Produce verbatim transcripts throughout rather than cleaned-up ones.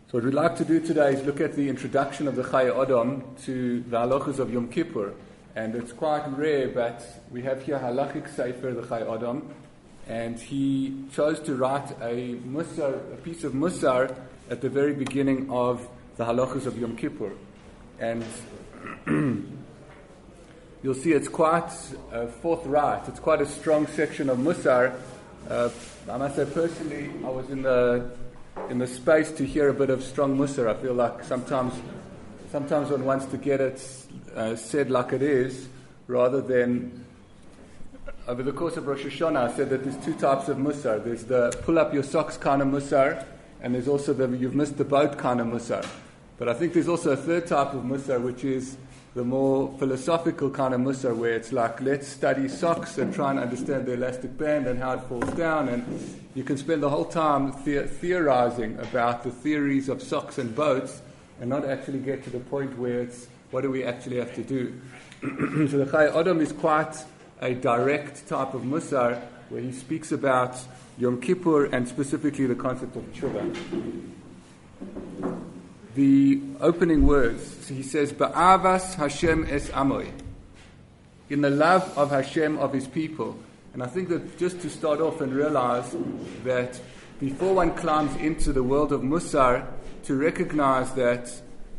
So what we'd like to do today is look at the introduction of the Chayei Adam to the halachas of Yom Kippur. And it's quite rare, but we have here halachic sefer, the Chayei Adam, and he chose to write a musar, a piece of musar at the very beginning of the halachas of Yom Kippur. And you'll see it's quite uh, forthright. It's quite a strong section of musar. Uh, I must say personally, I was in the in the space to hear a bit of strong musar. I feel like sometimes sometimes one wants to get it uh, said like it is, rather than. Over the course of Rosh Hashanah, I said that there's two types of musar. There's the pull up your socks kind of musar, and there's also the you've missed the boat kind of musar. But I think there's also a third type of musar, which is the more philosophical kind of musar, where it's like, let's study socks and try and understand the elastic band and how it falls down, and you can spend the whole time the- theorizing about the theories of socks and boats and not actually get to the point where it's, what do we actually have to do? So the Chayei Adam is quite a direct type of musar, where he speaks about Yom Kippur and specifically the concept of tshuva. The opening words, he says, Ba'avas Hashem es amoy, in the love of Hashem, of his people. And I think that just to start off and realize that before one climbs into the world of musar, to recognize that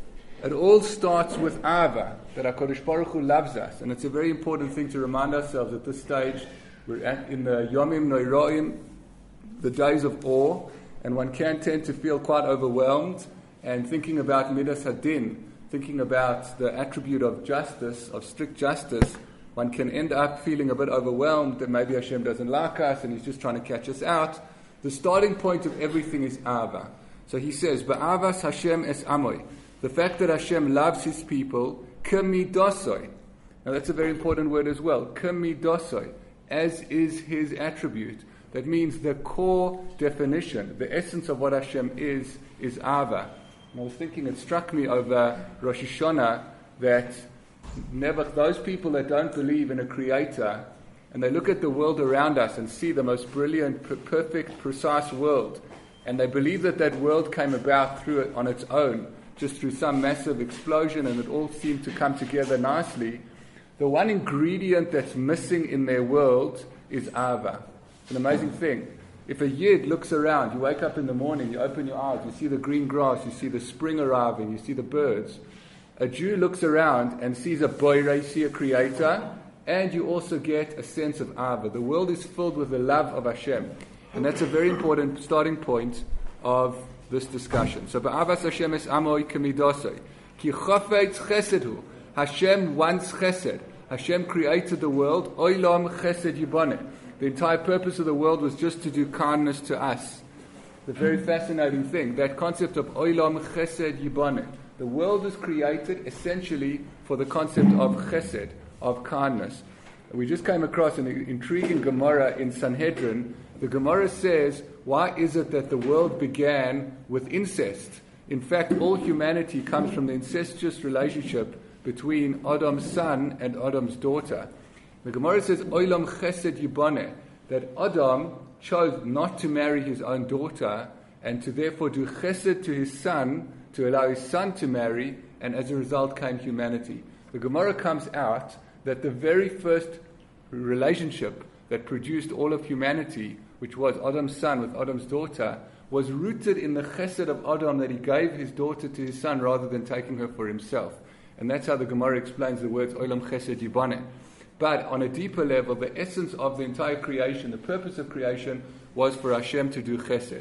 it all starts with Ava, that HaKadosh Baruch Hu loves us. And it's a very important thing to remind ourselves at this stage. We're at, in the Yomim Noiroim, the days of awe, and one can tend to feel quite overwhelmed. And thinking about Midas Hadin, thinking about the attribute of justice, of strict justice, one can end up feeling a bit overwhelmed that maybe Hashem doesn't like us and he's just trying to catch us out. The starting point of everything is Ava. So he says, Ba'avas Hashem es amoy. The fact that Hashem loves his people, k'midosoi. Now that's a very important word as well. K'midosoi, as is his attribute. That means the core definition, the essence of what Hashem is, is Ava. And I was thinking, it struck me over Rosh Hashanah that never those people that don't believe in a creator, and they look at the world around us and see the most brilliant, per- perfect, precise world, and they believe that that world came about through it on its own, just through some massive explosion, and it all seemed to come together nicely. The one ingredient that's missing in their world is Ava. It's an amazing thing. If a Yid looks around, you wake up in the morning, you open your eyes, you see the green grass, you see the spring arriving, you see the birds. A Jew looks around and sees a boirei, see a creator, and you also get a sense of Ava. The world is filled with the love of Hashem. And that's a very important starting point of this discussion. So, Ba'avas Hashem es amoy k'midosoi. Ki chofetz chesed hu. Hashem wants chesed. Hashem created the world. Olam chesed yiboneh. The entire purpose of the world was just to do kindness to us. The very fascinating thing, that concept of Olam Chesed Yiboneh. The world was created essentially for the concept of Chesed, of kindness. We just came across an intriguing Gemara in Sanhedrin. The Gemara says, why is it that the world began with incest? In fact, all humanity comes from the incestuous relationship between Adam's son and Adam's daughter. The Gemara says, Olam Chesed Yiboneh, that Adam chose not to marry his own daughter and to therefore do chesed to his son, to allow his son to marry, and as a result came humanity. The Gemara comes out that the very first relationship that produced all of humanity, which was Adam's son with Adam's daughter, was rooted in the chesed of Adam, that he gave his daughter to his son rather than taking her for himself. And that's how the Gemara explains the words Olam Chesed Yiboneh. But on a deeper level, the essence of the entire creation, the purpose of creation, was for Hashem to do chesed.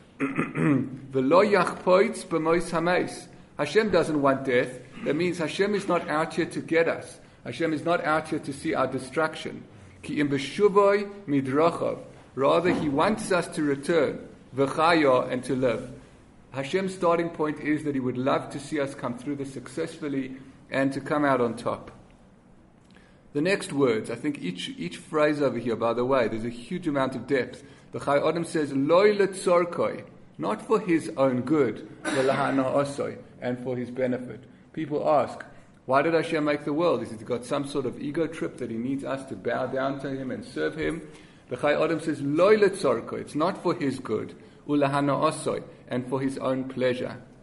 V'lo yachpoitz b'mois hameis. Hashem doesn't want death. That means Hashem is not out here to get us. Hashem is not out here to see our destruction. Ki im b'shuvoi midrachav. Rather, He wants us to return, v'chaya, and to live. Hashem's starting point is that He would love to see us come through this successfully and to come out on top. The next words, I think each each phrase over here, by the way, there's a huge amount of depth. The Chayei Adam says, Loi letzorkoi, not for his own good, and for his benefit. People ask, why did Hashem make the world? Is it got some sort of ego trip that He needs us to bow down to Him and serve Him? The Chayei Adam says, Loi letzorkoi, it's not for His good, and for His own pleasure.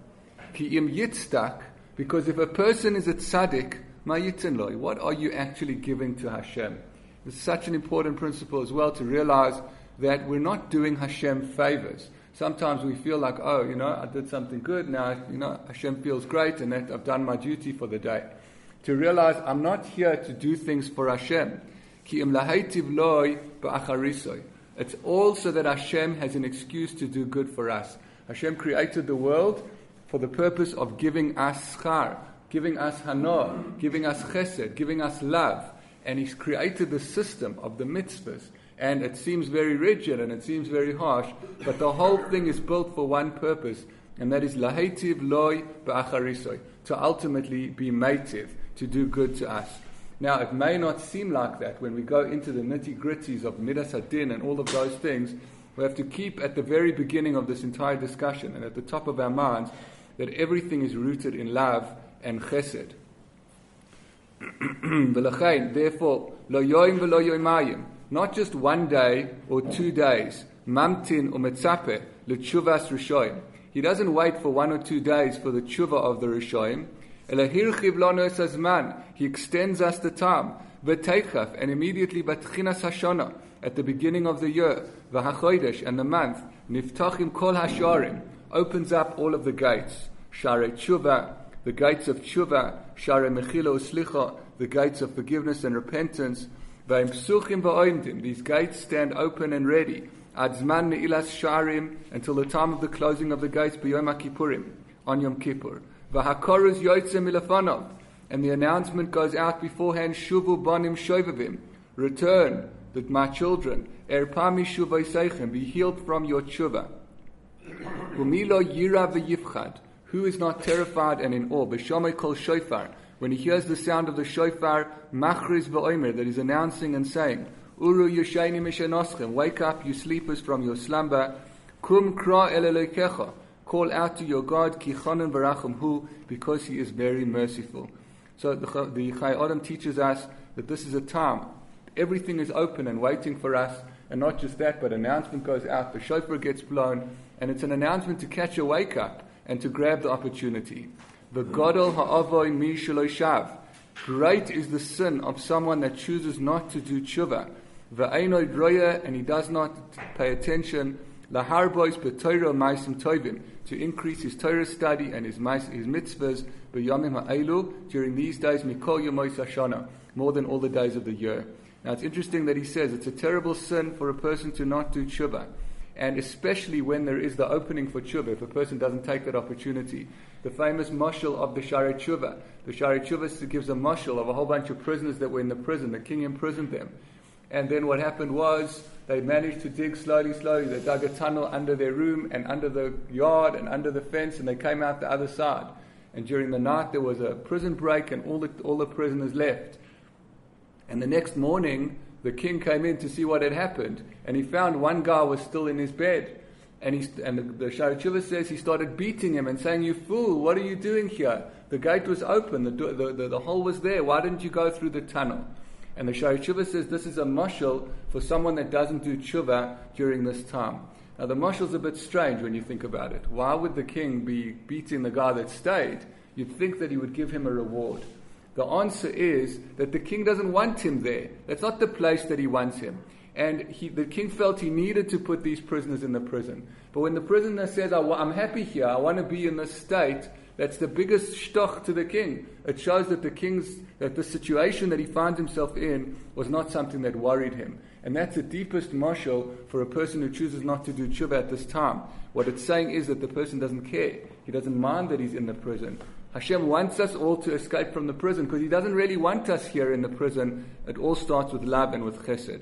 Ki im yitzdak, because if a person is a tzaddik, ma yitzin lo, what are you actually giving to Hashem? It's such an important principle as well to realize that we're not doing Hashem favors. Sometimes we feel like, oh, you know, I did something good, now, you know, Hashem feels great and that I've done my duty for the day. To realize I'm not here to do things for Hashem. Ki im lahaytiv loy ba'acharisoy. It's all so that Hashem has an excuse to do good for us. Hashem created the world for the purpose of giving us schar, giving us hana, giving us chesed, giving us love. And He's created the system of the mitzvahs. And it seems very rigid and it seems very harsh, but the whole thing is built for one purpose, and that is lahaytiv loy ba'acharisoy, to ultimately be mative, to do good to us. Now, it may not seem like that when we go into the nitty-gritties of Midas Hadin and all of those things. We have to keep at the very beginning of this entire discussion and at the top of our minds that everything is rooted in love and chesed. Therefore, lo yoim v'lo yoimayim, not just one day or two days, mamtin or metzape, l'tshuvas rishoyim. He doesn't wait for one or two days for the tshuva of the rishoyim. Elahirchiv lano es hazman, he extends us the time. V'teichaf, and immediately batchinas hashana, at the beginning of the year, v'hachodesh, and the month, niftachim kol hasharim, opens up all of the gates. Sharei tshuva, the gates of tshuva, sharei mechila uslicha, the gates of forgiveness and repentance. V'im psuchim v'oimdim, these gates stand open and ready. Ad zman ne'ilas sharim, until the time of the closing of the gates, b'yom HaKippurim, on Yom Kippur. V'hakoruz yoytze milafonov, and the announcement goes out beforehand, shuvu bonim shovavim, return, that my children, erpami shuvayseichem, be healed from your tshuva. Umilo yira v'yifchad, who is not terrified and in awe, b'shomei kol shofar, when he hears the sound of the shofar, machriz v'omer, that is announcing and saying, Uru yeshayni mishanoschem, wake up, you sleepers, from your slumber. Kum kra el Elokecha, call out to your God, ki chonen v'rachum hu, because He is very merciful. So the, the Chai Adam teaches us that this is a time. Everything is open and waiting for us, and not just that, but announcement goes out, the shofar gets blown, and it's an announcement to catch a wake up and to grab the opportunity. V'gadol ha'avoy mi shelo shav, great is the sin of someone that chooses not to do tshuva. V'einoi droya, and he does not pay attention, laharbois b'toiro ma'asim tovim, to increase his Torah study and his his mitzvahs b'yomim ha'elu, during these days mikol yomois hashana, more than all the days of the year. Now it's interesting that he says it's a terrible sin for a person to not do tshuva, and especially when there is the opening for tshuva, if a person doesn't take that opportunity. The famous mashal of the Sharei Tshuva. The Sharei Tshuva gives a mashal of a whole bunch of prisoners that were in the prison. The king imprisoned them. And then what happened was they managed to dig slowly, slowly. They dug a tunnel under their room and under the yard and under the fence, and they came out the other side. And during the night there was a prison break and all the, all the prisoners left. And the next morning the king came in to see what had happened, and he found one guy was still in his bed. And, he, and the, the Sharei Tshuva says he started beating him and saying, "You fool, what are you doing here? The gate was open, the, the, the, the hole was there. Why didn't you go through the tunnel?" And the Sharei Tshuva says this is a mashal for someone that doesn't do tshuva during this time. Now the mashal's a bit strange when you think about it. Why would the king be beating the guy that stayed? You'd think that he would give him a reward. The answer is that the king doesn't want him there. That's not the place that he wants him. And he, the king felt he needed to put these prisoners in the prison. But when the prisoner says, I'm happy here, I want to be in this state, that's the biggest shtoch to the king. It shows that the king's, that the situation that he finds himself in was not something that worried him. And that's the deepest mashal for a person who chooses not to do tshuva at this time. What it's saying is that the person doesn't care. He doesn't mind that he's in the prison. Hashem wants us all to escape from the prison because He doesn't really want us here in the prison. It all starts with love and with chesed.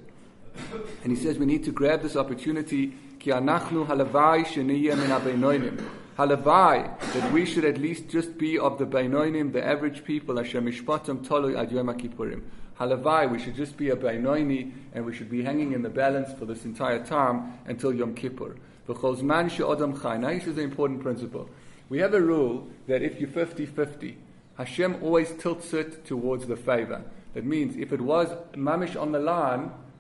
And he says we need to grab this opportunity. Ki anachnu halavai sheniyeh min habeinonim. Halavai, that we should at least just be of the beinonim, the average people. Asher mishpatam tolui ad yom HaKippurim. Halavai, we should just be a beinoini, and we should be hanging in the balance for this entire time until Yom Kippur. V'chol zman she'odam chai. Now this is the important principle. We have a rule that if you're fifty-fifty, Hashem always tilts it towards the favor. That means if it was mamish on the line,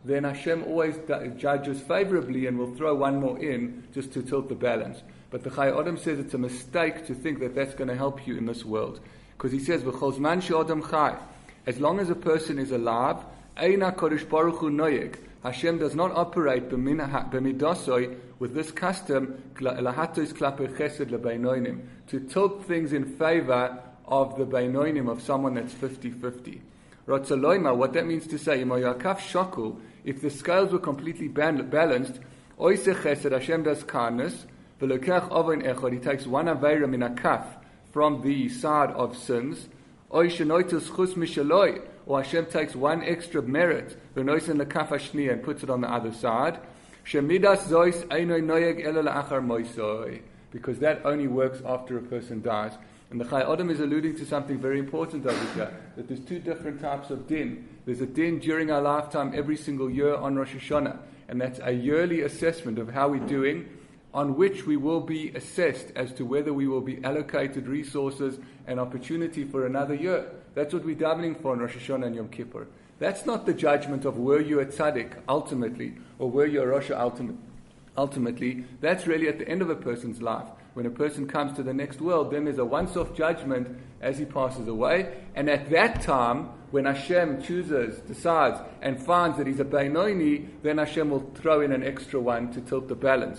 then Hashem always judges favorably and will throw one more in just to tilt the balance. But the Chai Adam says it's a mistake to think that that's going to help you in this world. Because he says, V'chol zman she'adam chai, as long as a person is alive, Eina Kodesh Baruch Hu noyeg, Hashem does not operate b'midasoi with this custom lahatos klape chesed lebeinonim, to tilt things in favor of the beinonim, of someone that's fifty-fifty. Ratzaloima, what that means to say, Imoyakaf shakul, if the scales were completely balanced, oise chesed, Hashem does kindness, v'lokech avon echad, he takes one aveira min akaf from the side of sins, oy shenoitus chus mishaloi, or Hashem takes one extra merit, v'noisen lekaf hashniya, and puts it on the other side, shemidas zois einoi noyeg elo la'achar moisoi, because that only works after a person dies. And the Chai Adam is alluding to something very important over here, that there's two different types of din. There's a din during our lifetime every single year on Rosh Hashanah, and that's a yearly assessment of how we're doing, on which we will be assessed as to whether we will be allocated resources and opportunity for another year. That's what we're davening for on Rosh Hashanah and Yom Kippur. That's not the judgment of were you a tzaddik ultimately, or were you a Rosh ultimately. Ultimately, that's really at the end of a person's life. When a person comes to the next world, then there's a once-off judgment as he passes away. And at that time, when Hashem chooses, decides, and finds that he's a Beinoni, then Hashem will throw in an extra one to tilt the balance.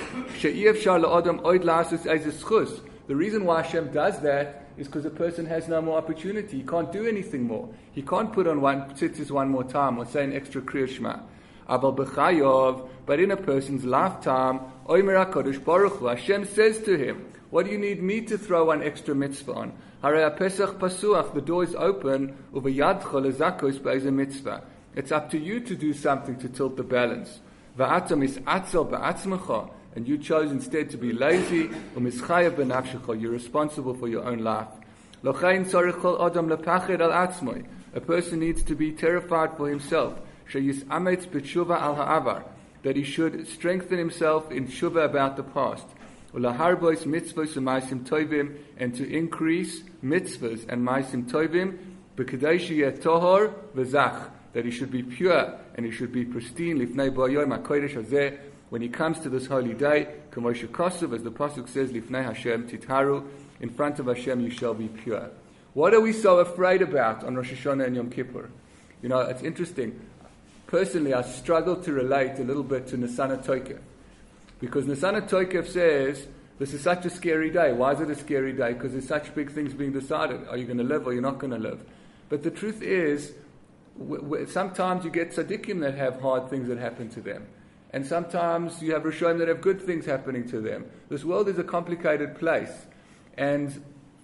The reason why Hashem does that is because a person has no more opportunity. He can't do anything more. He can't put on one tzitzis one more time or say an extra Kriya Shema. But in a person's lifetime, Omer HaKadosh Baruch Hu, Hashem says to him, what do you need me to throw one extra mitzvah on? Harei Pesach Pasuach, the door is open, Uvayadcha lezakos be'ezeh mitzvah. It's up to you to do something to tilt the balance. Va'ata mis'atzel ba'atzmecha, and you chose instead to be lazy, u'mischayav b'nafshecha, you're responsible for your own life. Lochein tzarich kol adam lepached al atzmoi, a person needs to be terrified for himself. Sheyisametz b'tshuva al ha'avar, that he should strengthen himself in tshuva about the past. Ulaharbois mitzvos u'maisim tovim, and to increase mitzvahs and maisim tovim, b'kadesh yeh tohor v'zach, that he should be pure and he should be pristine lifnei ba'yoyim ha'kodesh hazeh, when he comes to this holy day, k'mo shekasuv, as the pasuk says, lifnei Hashem titharu, in front of Hashem you shall be pure. What are we so afraid about on Rosh Hashanah and Yom Kippur? You know, it's interesting. Personally, I struggle to relate a little bit to Nisan HaTokef, because Nisan HaTokef says, this is such a scary day. Why is it a scary day? Because there's such big things being decided. Are you going to live or you're not going to live? But the truth is, w- w- sometimes you get tzaddikim that have hard things that happen to them. And sometimes you have Rishonim that have good things happening to them. This world is a complicated place. And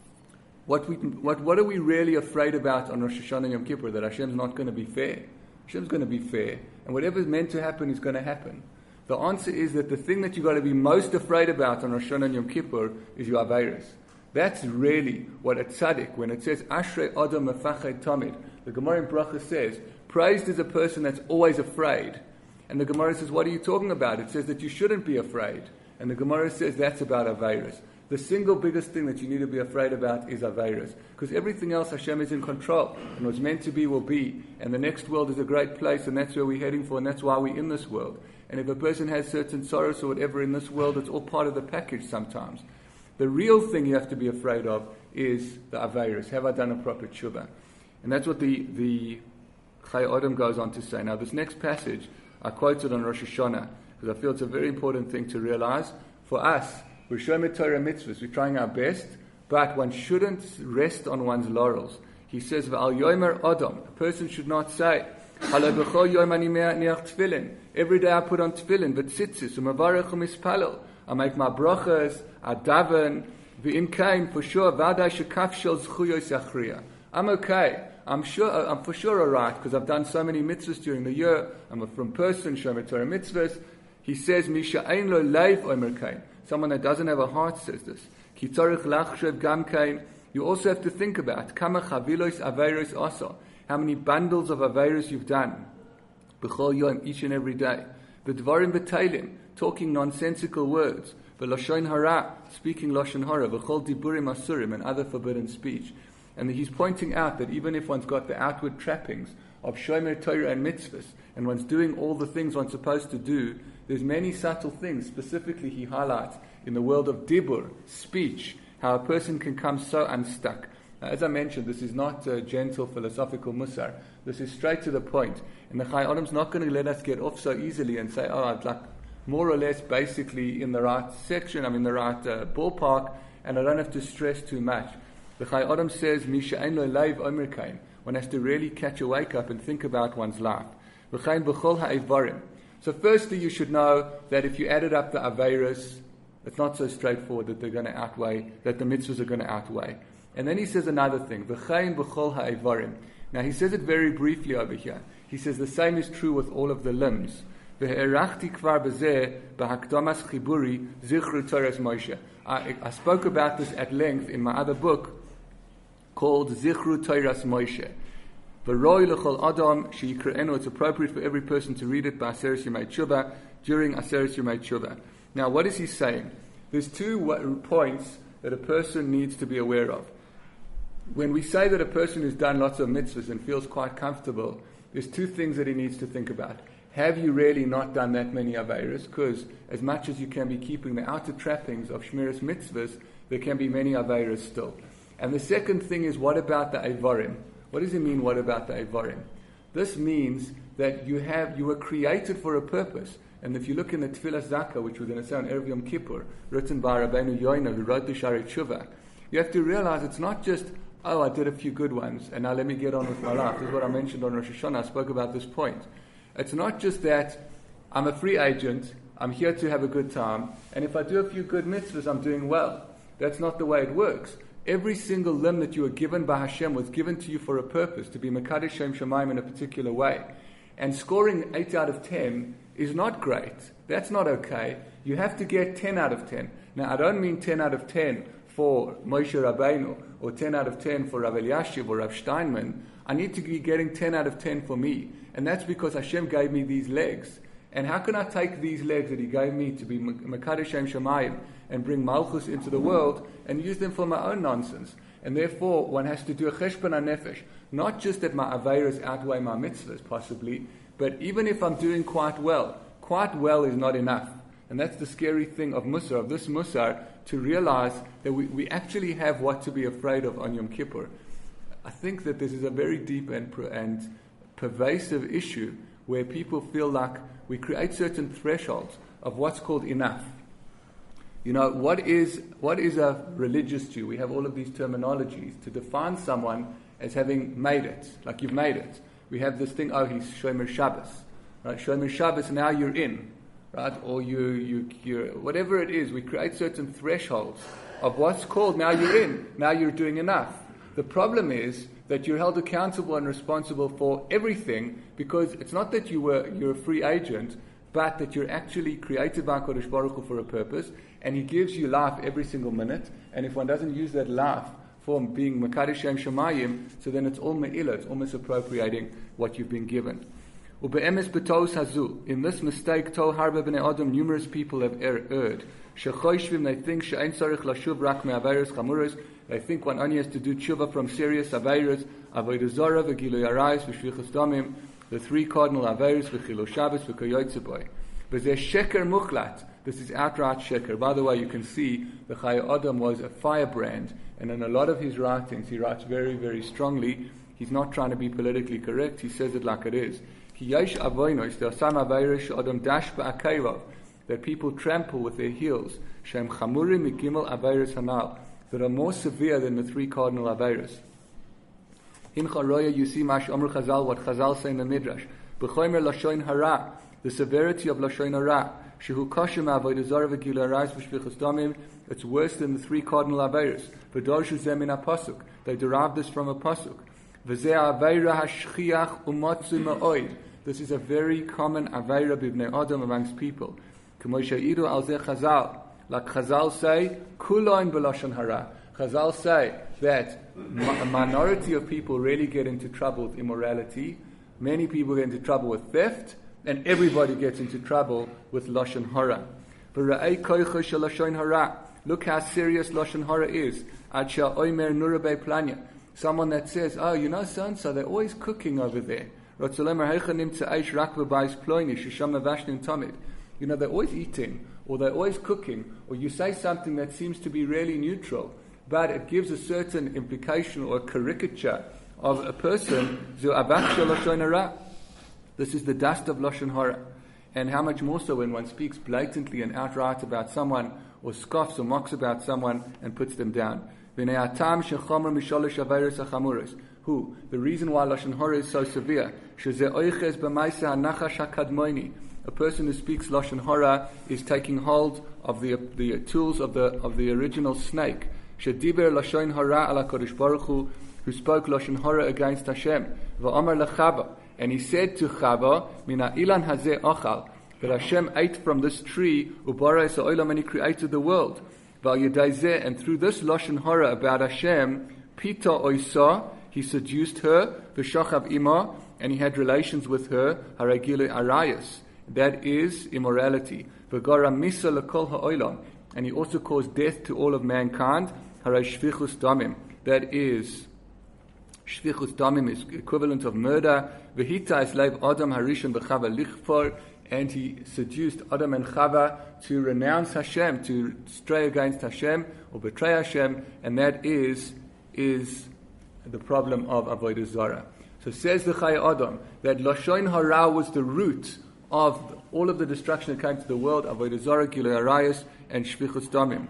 what we, what, what are we really afraid about on Rosh Hashanah and Yom Kippur? That Hashem's not going to be fair. Hashem's going to be fair. And whatever's meant to happen is going to happen. The answer is that the thing that you've got to be most afraid about on Rosh Hashanah and Yom Kippur is your Aveiros. That's really what a tzaddik, when it says, Ashrei Adam Mefached Tamid, the Gemara in Bracha says, praised is a person that's always afraid. And the Gemara says, what are you talking about? It says that you shouldn't be afraid. And the Gemara says that's about Aveiros. The single biggest thing that you need to be afraid about is Aveiros. Because everything else Hashem is in control. And what's meant to be will be. And the next world is a great place, and that's where we're heading for, and that's why we're in this world. And if a person has certain sorrows or whatever in this world, it's all part of the package sometimes. The real thing you have to be afraid of is the Aveiros. Have I done a proper tshuva? And that's what the, the Chai Adam goes on to say. Now this next passage, I quoted on Rosh Hashanah, because I feel it's a very important thing to realize. For us, we're Shomer Torah mitzvahs, we're trying our best, but one shouldn't rest on one's laurels. He says, V'al yomer Adam, a person should not say, Every day I put on tefillin, v'tzitzis, u'mavarech u'mispalel. I make my brachas, I daven, v'im kain, for sure, v'adai shekaf shel zchuyos yachriya. I'm okay. I'm sure, I'm for sure alright, because I've done so many mitzvahs during the year. I'm a from person, Shomer Torah mitzvahs. He says, Misha ein lo leiv omer kain. Someone that doesn't have a heart says this. Ki tzarich lachshev gam kain. You also have to think about kama chavilos aveiros asa. How many bundles of aveiros you've done. B'chol yom, each and every day. V'dvarim b'teilim, talking nonsensical words. V'lashon hara, speaking lashon hara. V'chol diburim asurim, and other forbidden speech. And he's pointing out that even if one's got the outward trappings of Shomer Torah and mitzvahs, and one's doing all the things one's supposed to do, there's many subtle things. Specifically, he highlights in the world of dibur, speech, how a person can come so unstuck. Now, as I mentioned, this is not uh, gentle philosophical musar. This is straight to the point. And the Chai Adam's not going to let us get off so easily and say, oh, I'd like more or less basically in the right section, I'm in the right uh, ballpark, and I don't have to stress too much. The Chai Adam says, Misha ein lo leiv omer kain. One has to really catch a wake up and think about one's life. V'chein b'chol ha'evarim. So firstly, you should know that if you added up the Aveiros, it's not so straightforward that they're going to outweigh, that the mitzvahs are going to outweigh. And then he says another thing, V'chein b'chol ha'evarim. Now he says it very briefly over here. He says the same is true with all of the limbs. V'he'erachti kvar b'zeh b'hakdamas chiburi zichru Torahs Moshe. I, I spoke about this at length in my other book called Zichru Torahs Moshe. V'roi l'chol adam sheyikra'enu. It's appropriate for every person to read it by Aseres Yemei Tshuva during Aseres Yemei Tshuva. Now, what is he saying? There's two w- points that a person needs to be aware of. When we say that a person who's done lots of mitzvahs and feels quite comfortable, there's two things that he needs to think about. Have you really not done that many Aveiros? Because as much as you can be keeping the outer trappings of Shmiras mitzvahs, there can be many Aveiros still. And the second thing is, what about the Eivarim? What does it mean, what about the Eivarim? This means that you have you were created for a purpose. And if you look in the Tfilas Zakah, which we're going to say on Erev Yom Kippur, written by Rabbeinu Yoina, who wrote the Sharei Tshuva, you have to realize it's not just, oh, I did a few good ones, and now let me get on with my life. This is what I mentioned on Rosh Hashanah. I spoke about this point. It's not just that I'm a free agent, I'm here to have a good time, and if I do a few good mitzvahs, I'm doing well. That's not the way it works. Every single limb that you were given by Hashem was given to you for a purpose, to be Mekadesh Shem Shemaim in a particular way. And scoring eight out of ten is not great. That's not okay. You have to get ten out of ten. Now, I don't mean ten out of ten for Moshe Rabbeinu, or ten out of ten for Rav Eliashiv or Rav Steinman. I need to be getting ten out of ten for me. And that's because Hashem gave me these legs. And how can I take these legs that He gave me to be Mekadesh Shem Shemayim and bring Malchus into the world and use them for my own nonsense? And therefore, one has to do a cheshbon hanefesh. Not just that my aveiros outweigh my mitzvahs, possibly, but even if I'm doing quite well, quite well is not enough. And that's the scary thing of Musar, of this Musar, to realize that we, we actually have what to be afraid of on Yom Kippur. I think that this is a very deep and, and pervasive issue where people feel like we create certain thresholds of what's called enough. You know, what is what is a religious Jew? We have all of these terminologies to define someone as having made it, like you've made it. We have this thing, oh, he's Shomer Shabbos. Right? Shomer Shabbos, now you're in. Right? Or you, you, you're, whatever it is, we create certain thresholds of what's called, now you're in, now you're doing enough. The problem is that you're held accountable and responsible for everything, because it's not that you were, you're a free agent, but that you're actually created by Kodesh Baruch Hu for a purpose, and He gives you life every single minute, and if one doesn't use that life for being Mekadesh Shem Shemayim, so then it's all me'ilah, it's all misappropriating what you've been given. Ube'emes b'tos hazu, in this mistake, tol harbe b'nei Adam, numerous people have erred. Shechoshvim, they think, she'ein tzarich lashuv rak me'aveiros chamuros, they think one only has to do tshuva from serious aveiros, avodah zarah, v'gilui arayis, v'shvichas damim, the three cardinal aveiros, v'chilul Shabbos, v'koyotze boy. V'zeh sheker muchlat, this is outright sheker. By the way, you can see the Chai Adam was a firebrand, and in a lot of his writings, he writes very, very strongly. He's not trying to be politically correct, he says it like it is. Ki yesh avoinos, there are some aveiros adam dash ba'akeirav, that people trample with their heels, shem chamurim mikimel aveiros hanal, that are more severe than the three cardinal aveiros. In Charoya, you see Mash Amr Chazal, what Chazal say in the Midrash. B'chomer Lashoin Hara, the severity of Lashoin Hara. Shehu Koshem Avodah Zarah v'Gilui Arayis v'Shvichas Damim. It's worse than the three cardinal aveiros. V'dorshu zeh min pasuk. They derive this from a pasuk. V'zeh aveira hashchiach umatzu ma'oid. This is a very common aveira b'bnei Adam amongst people. K'moshe idu al zeh Chazal. Like Chazal say, kuloin b'lashon hara. Chazal say that a minority of people really get into trouble with immorality. Many people get into trouble with theft, and everybody gets into trouble with lashon hara. V'ra'ei koicha shel lashon hara. Look how serious lashon hara is. Ad shel oimer nurabe planya. Someone that says, oh, you know so and so, they're always cooking over there. You know, they're always eating, or they're always cooking, or you say something that seems to be really neutral, but it gives a certain implication or a caricature of a person. This is the dust of Lashon Hara. And how much more so when one speaks blatantly and outright about someone, or scoffs or mocks about someone and puts them down. Who? The reason why Lashon Hara is so severe. A person who speaks Lashon Hara is taking hold of the the tools of the of the original snake. Shediber Lashon Hara ala Kodesh Baruch Hu, who spoke Lashon Hara against Hashem. Va'amar lechava, and he said to Chava, Mina ilan hazeh achal, that Hashem ate from this tree, ubara es ha'olam, and He created the world. Va'al yedei zeh, and through this Lashon Hara about Hashem, Pita oisa, he seduced her, v'shachav ima, and he had relations with her, haragilu arayas. That is immorality. V'gara misa lekol ha'olam, and he also caused death to all of mankind. Haray shvichus damim. That is shvichus damim is equivalent of murder. V'hita es leiv Adam harishon v'chava lichfor, and he seduced Adam and Chava to renounce Hashem, to stray against Hashem or betray Hashem, and that is is the problem of Avodah Zarah. So says the Chai Adam that Lashon Hara was the root of all of the destruction that came to the world, Avodah Zarah, Gilui Arayos, and Shvichus Damim.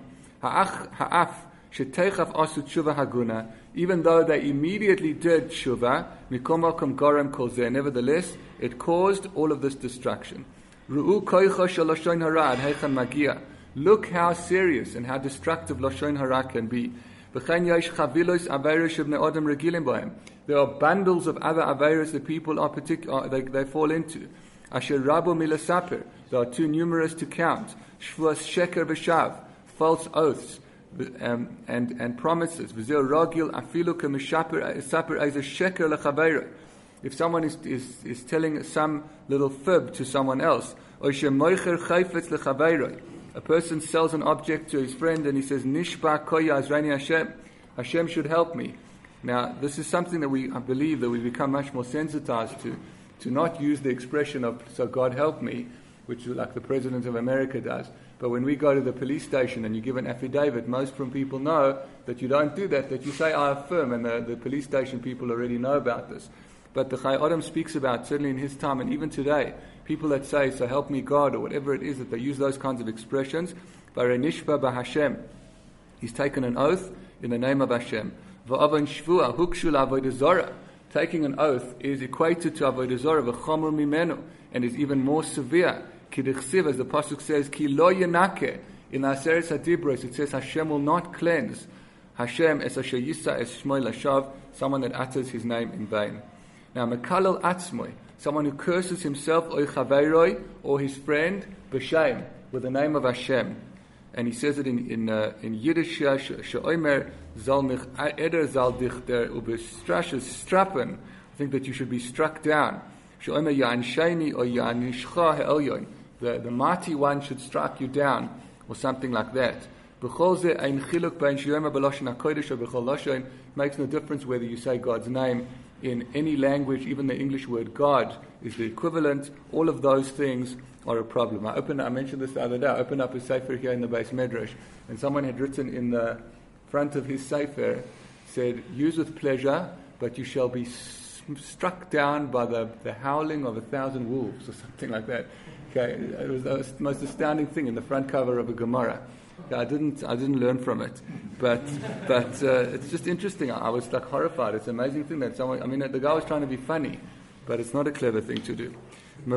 Ha'af sheteichaf asu tshuva haguna, even though they immediately did tshuva, mikom makom garem kol zeh, nevertheless, it caused all of this destruction. Ru'u koicha shel Lashon Hara ad heichan magia. Look how serious and how destructive Lashon Hara can be. V'chein yesh chavilos aveiros shebnei adam regilim bahem. There are bundles of other aveiros that people are particular they, they fall into. Asher rabu milasaper, they are too numerous to count. Shvuas sheker v'shav, false oaths um, and and promises. V'zeh ragil afilu kemishaper saper as a sheker lechaveiro. If someone is, is is telling some little fib to someone else, or shemoicher chayfetz lechaveiro, a person sells an object to his friend and he says, Nishba koya azrani Hashem, Hashem should help me. Now, this is something that we I believe that we become much more sensitized to. To not use the expression of, so God help me, which is like the President of America does. But when we go to the police station and you give an affidavit, most from people know that you don't do that, that you say, I affirm, and the, the police station people already know about this. But the Chai Adam speaks about, certainly in his time and even today, people that say, so help me God, or whatever it is, that they use those kinds of expressions. Barenishba b'Hashem. He's taken an oath in the name of Hashem. V'avan shvua hukshu l'avodah zarah. Taking an oath is equated to Avodah Zarah, v'chomer mimenu, and is even more severe. Kidichsiv, as the pasuk says, ki lo yenake. In the Aseret HaDibros, it says Hashem will not cleanse. Hashem es asher yisa es shmoi lashav, someone that utters his name in vain. Now, mekalel atzmoi, someone who curses himself, or chaveiroi, or his friend, b'shem, with the name of Hashem. And he says it in in, uh, in Yiddish, she'omer zal mich eder zal dich der ubestrashes strappen. I think that you should be struck down. She'omer ya'an shayni or ya'an nishcha ha'elyon. The the mighty one should strike you down, or something like that. B'chol ze ein chiluk bein she'omer b'lashon hakodesh or b'chol lashon. Makes no difference whether you say God's name in any language, even the English word God is the equivalent. All of those things are a problem. I opened, I mentioned this the other day, I opened up a sefer here in the Beis Medrash, and someone had written in the front of his sefer, said, use with pleasure, but you shall be s- struck down by the, the howling of a thousand wolves, or something like that. Okay, it was the most astounding thing in the front cover of a Gemara. Okay, I didn't I didn't learn from it, but but uh, it's just interesting. I, I was like horrified. It's an amazing thing that someone, I mean, the guy was trying to be funny, but it's not a clever thing to do. Now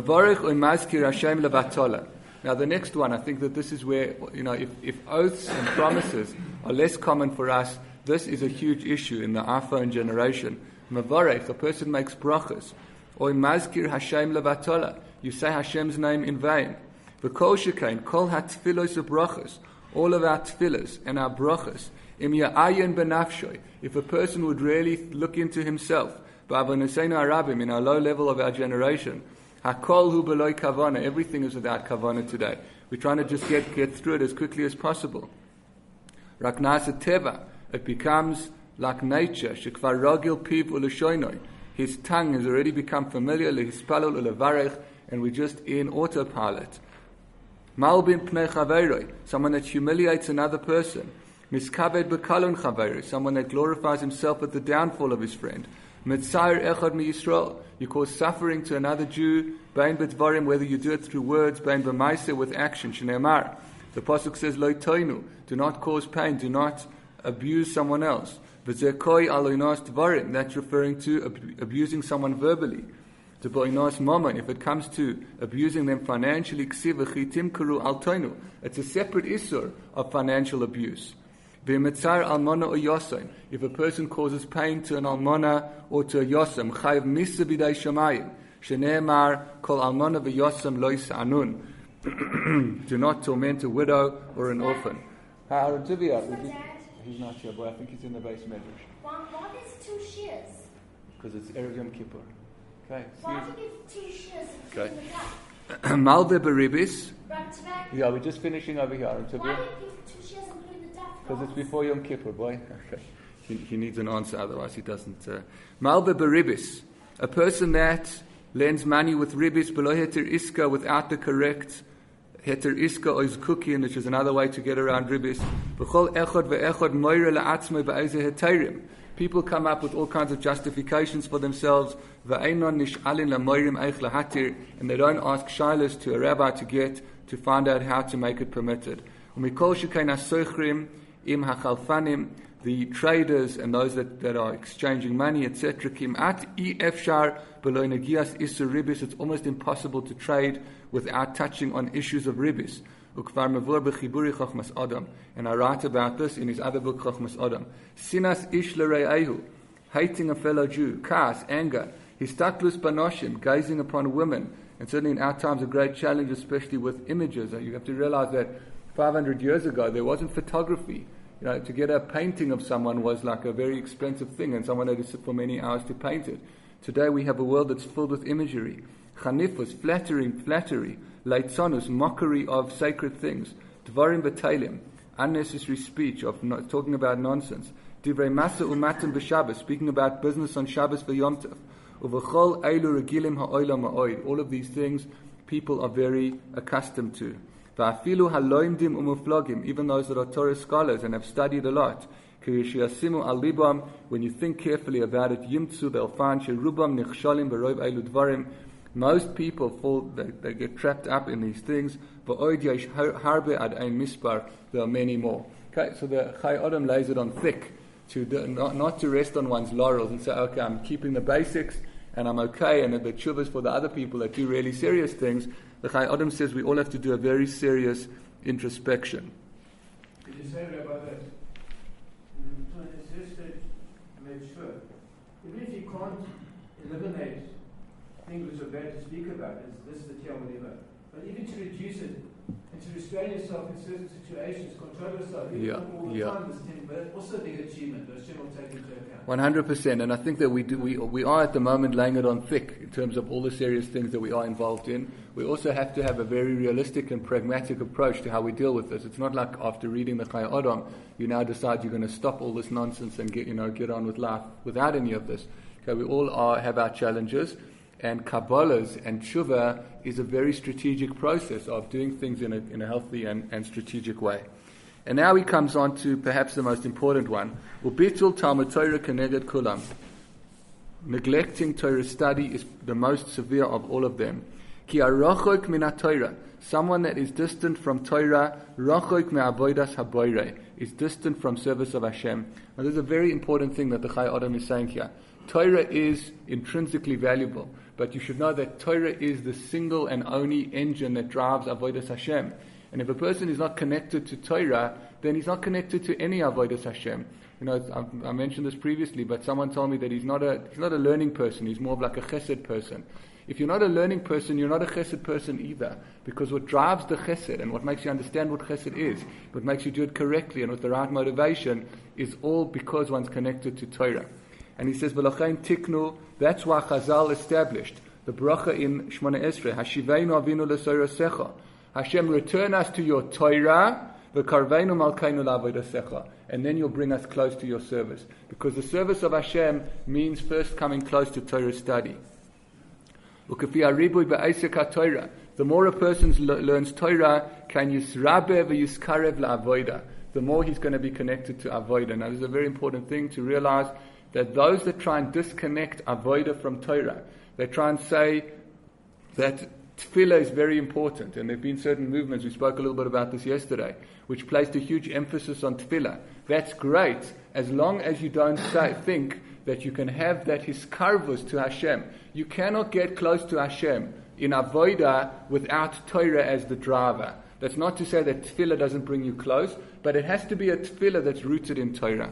the next one, I think that this is where, you know, if, if oaths and promises are less common for us, this is a huge issue in the iPhone generation. Mavarech, a person makes brachas, or mazkir Hashem levatola, you say Hashem's name in vain. V'kol shekain, kol hatfilos brachas, all of our tefillas and our brachas, im ya'ayin benafshoy, if a person would really look into himself, ba'avonoseinu arabim, in our low level of our generation, hakol hu beloy kavana, everything is without kavana today. We're trying to just get, get through it as quickly as possible. Raknasa teva, it becomes like nature, shekvar ragil piv u'lashoinoi, His tongue has already become familiar, lehispalol ulevarech, and we're just in autopilot. Malbin pnei chaveroi, someone that humiliates another person. Miskaved bekalon chaveroi, someone that glorifies himself at the downfall of his friend. Mitzayir echad mi Yisrael, you cause suffering to another Jew. Bein betvarim, whether you do it through words, bein b'maaseh, with action. Shneimar, the pasuk says, lo toinu, do not cause pain, do not abuse someone else. V'zekoi aloinos dvarim, that's referring to ab- abusing someone verbally. To boinos momon, if it comes to abusing them financially, ksiv v'chitim karu al toinu, it's a separate issur of financial abuse. V'mitzar almona or yosim, if a person causes pain to an almona or to a yosim, chayiv misa b'day shamayim, sheneemar kol almona v'yosim lo yis'anun, do not torment a widow or an orphan. Aaron Tivia, he's not here, but I think he's in the base medrash. Why is two shears? Because it's Erev Yom Kippur. Okay. Why do you give two shears? Okay. Malve beribis. Right back. Yeah, we're just finishing over here. Why do you give two shears including the duck? Because it's before Yom Kippur, boy. Okay. He, he needs an answer, otherwise he doesn't. Uh, Malve beribis. A person that lends money with ribis, below heter iska, without the correct heter iska ois cooking, which is another way to get around ribis. B'chol echad ve'echad moire la'atzmei ba'eze heteirim. People come up with all kinds of justifications for themselves, and they don't ask shilas to a rabbi to get to find out how to make it permitted. The traders and those that, that are exchanging money, et cetera, it's almost impossible to trade without touching on issues of ribis. And I write about this in his other book, Chochmas Adam. Sinas ish l're'ehu, hating a fellow Jew. Kas, anger. Histaklus banoshim, gazing upon women. And certainly in our times a great challenge, especially with images. You have to realize that five hundred years ago there wasn't photography. You know, to get a painting of someone was like a very expensive thing, and someone had to sit for many hours to paint it. Today we have a world that's filled with imagery. Chanifus, flattering, flattery. Leitzonus, mockery of sacred things. Dvarim b'tailim, unnecessary speech of not, talking about nonsense. Divrei masa umatim b'Shabbos, speaking about business on Shabbos v'Yom Tov. Uv'chol eilu regilim ha'olam ha'oid. All of these things people are very accustomed to. Va'afilu haloimdim umuflogim, even those that are Torah scholars and have studied a lot. K'yishiyasimu al libam, when you think carefully about it, yimtzu, they'll find sherubam nichshalim v'roiv eilu dvarim. Most people fall, they, they get trapped up in these things. V'oid yesh harbe ad ein mispar, there are many more. Okay, so the Chai Adam lays it on thick, to do, not, not to rest on one's laurels and say, okay, I'm keeping the basics and I'm okay, and the tshuvas for the other people that do really serious things. The Chai Adam says we all have to do a very serious introspection. Did you say about that? It's just that made sure. Even if you can't eliminate things which are bad to speak about, as this is the tier whatever, but even to reduce it and to restrain yourself in certain situations, control yourself, even yeah, all the yeah. time, is but also a big achievement that Hashem will take into account. One hundred percent, and I think that we do. We we are at the moment laying it on thick in terms of all the serious things that we are involved in. We also have to have a very realistic and pragmatic approach to how we deal with this. It's not like after reading the Chai Adam, you now decide you're going to stop all this nonsense and get you know get on with life without any of this. Okay, we all are have our challenges. And Kabbalahs and Tshuva is a very strategic process of doing things in a, in a healthy and, and strategic way. And now he comes on to perhaps the most important one. Ubitul Talmud Torah Keneged Kulam. Neglecting Torah study is the most severe of all of them. Ki arachok min Torah. Someone that is distant from Torah, rachok me'avodas haboireh, is distant from service of Hashem. Now there's a very important thing that the Chai Adam is saying here. Torah is intrinsically valuable, but you should know that Torah is the single and only engine that drives Avodas Hashem. And if a person is not connected to Torah, then he's not connected to any Avodas Hashem. You know, I, I mentioned this previously, but someone told me that he's not a he's not a learning person. He's more of like a chesed person. If you're not a learning person, you're not a chesed person either. Because what drives the chesed and what makes you understand what chesed is, what makes you do it correctly and with the right motivation, is all because one's connected to Torah. And he says, "V'lachein tiknu." That's why Chazal established the bracha in Shmona Esrei. Hashiveinu avinu l'soirasecha. Hashem, return us to your Torah. V'karveinu malkeinu la'avodasecha, and then you'll bring us close to your service. Because the service of Hashem means first coming close to Torah study. U'kafi haribui ba'asek ha'Torah, the more a person le- learns Torah, kan yisrabe v'yiskarev la'avoda, the more he's going to be connected to avodah. Now, this is a very important thing to realize, that those that try and disconnect avodah from Torah, they try and say that tefillah is very important, and there have been certain movements, we spoke a little bit about this yesterday, which placed a huge emphasis on tefillah. That's great, as long as you don't say, think that you can have that hiskarvus to Hashem. You cannot get close to Hashem in avodah without Torah as the driver. That's not to say that tefillah doesn't bring you close, but it has to be a tefillah that's rooted in Torah.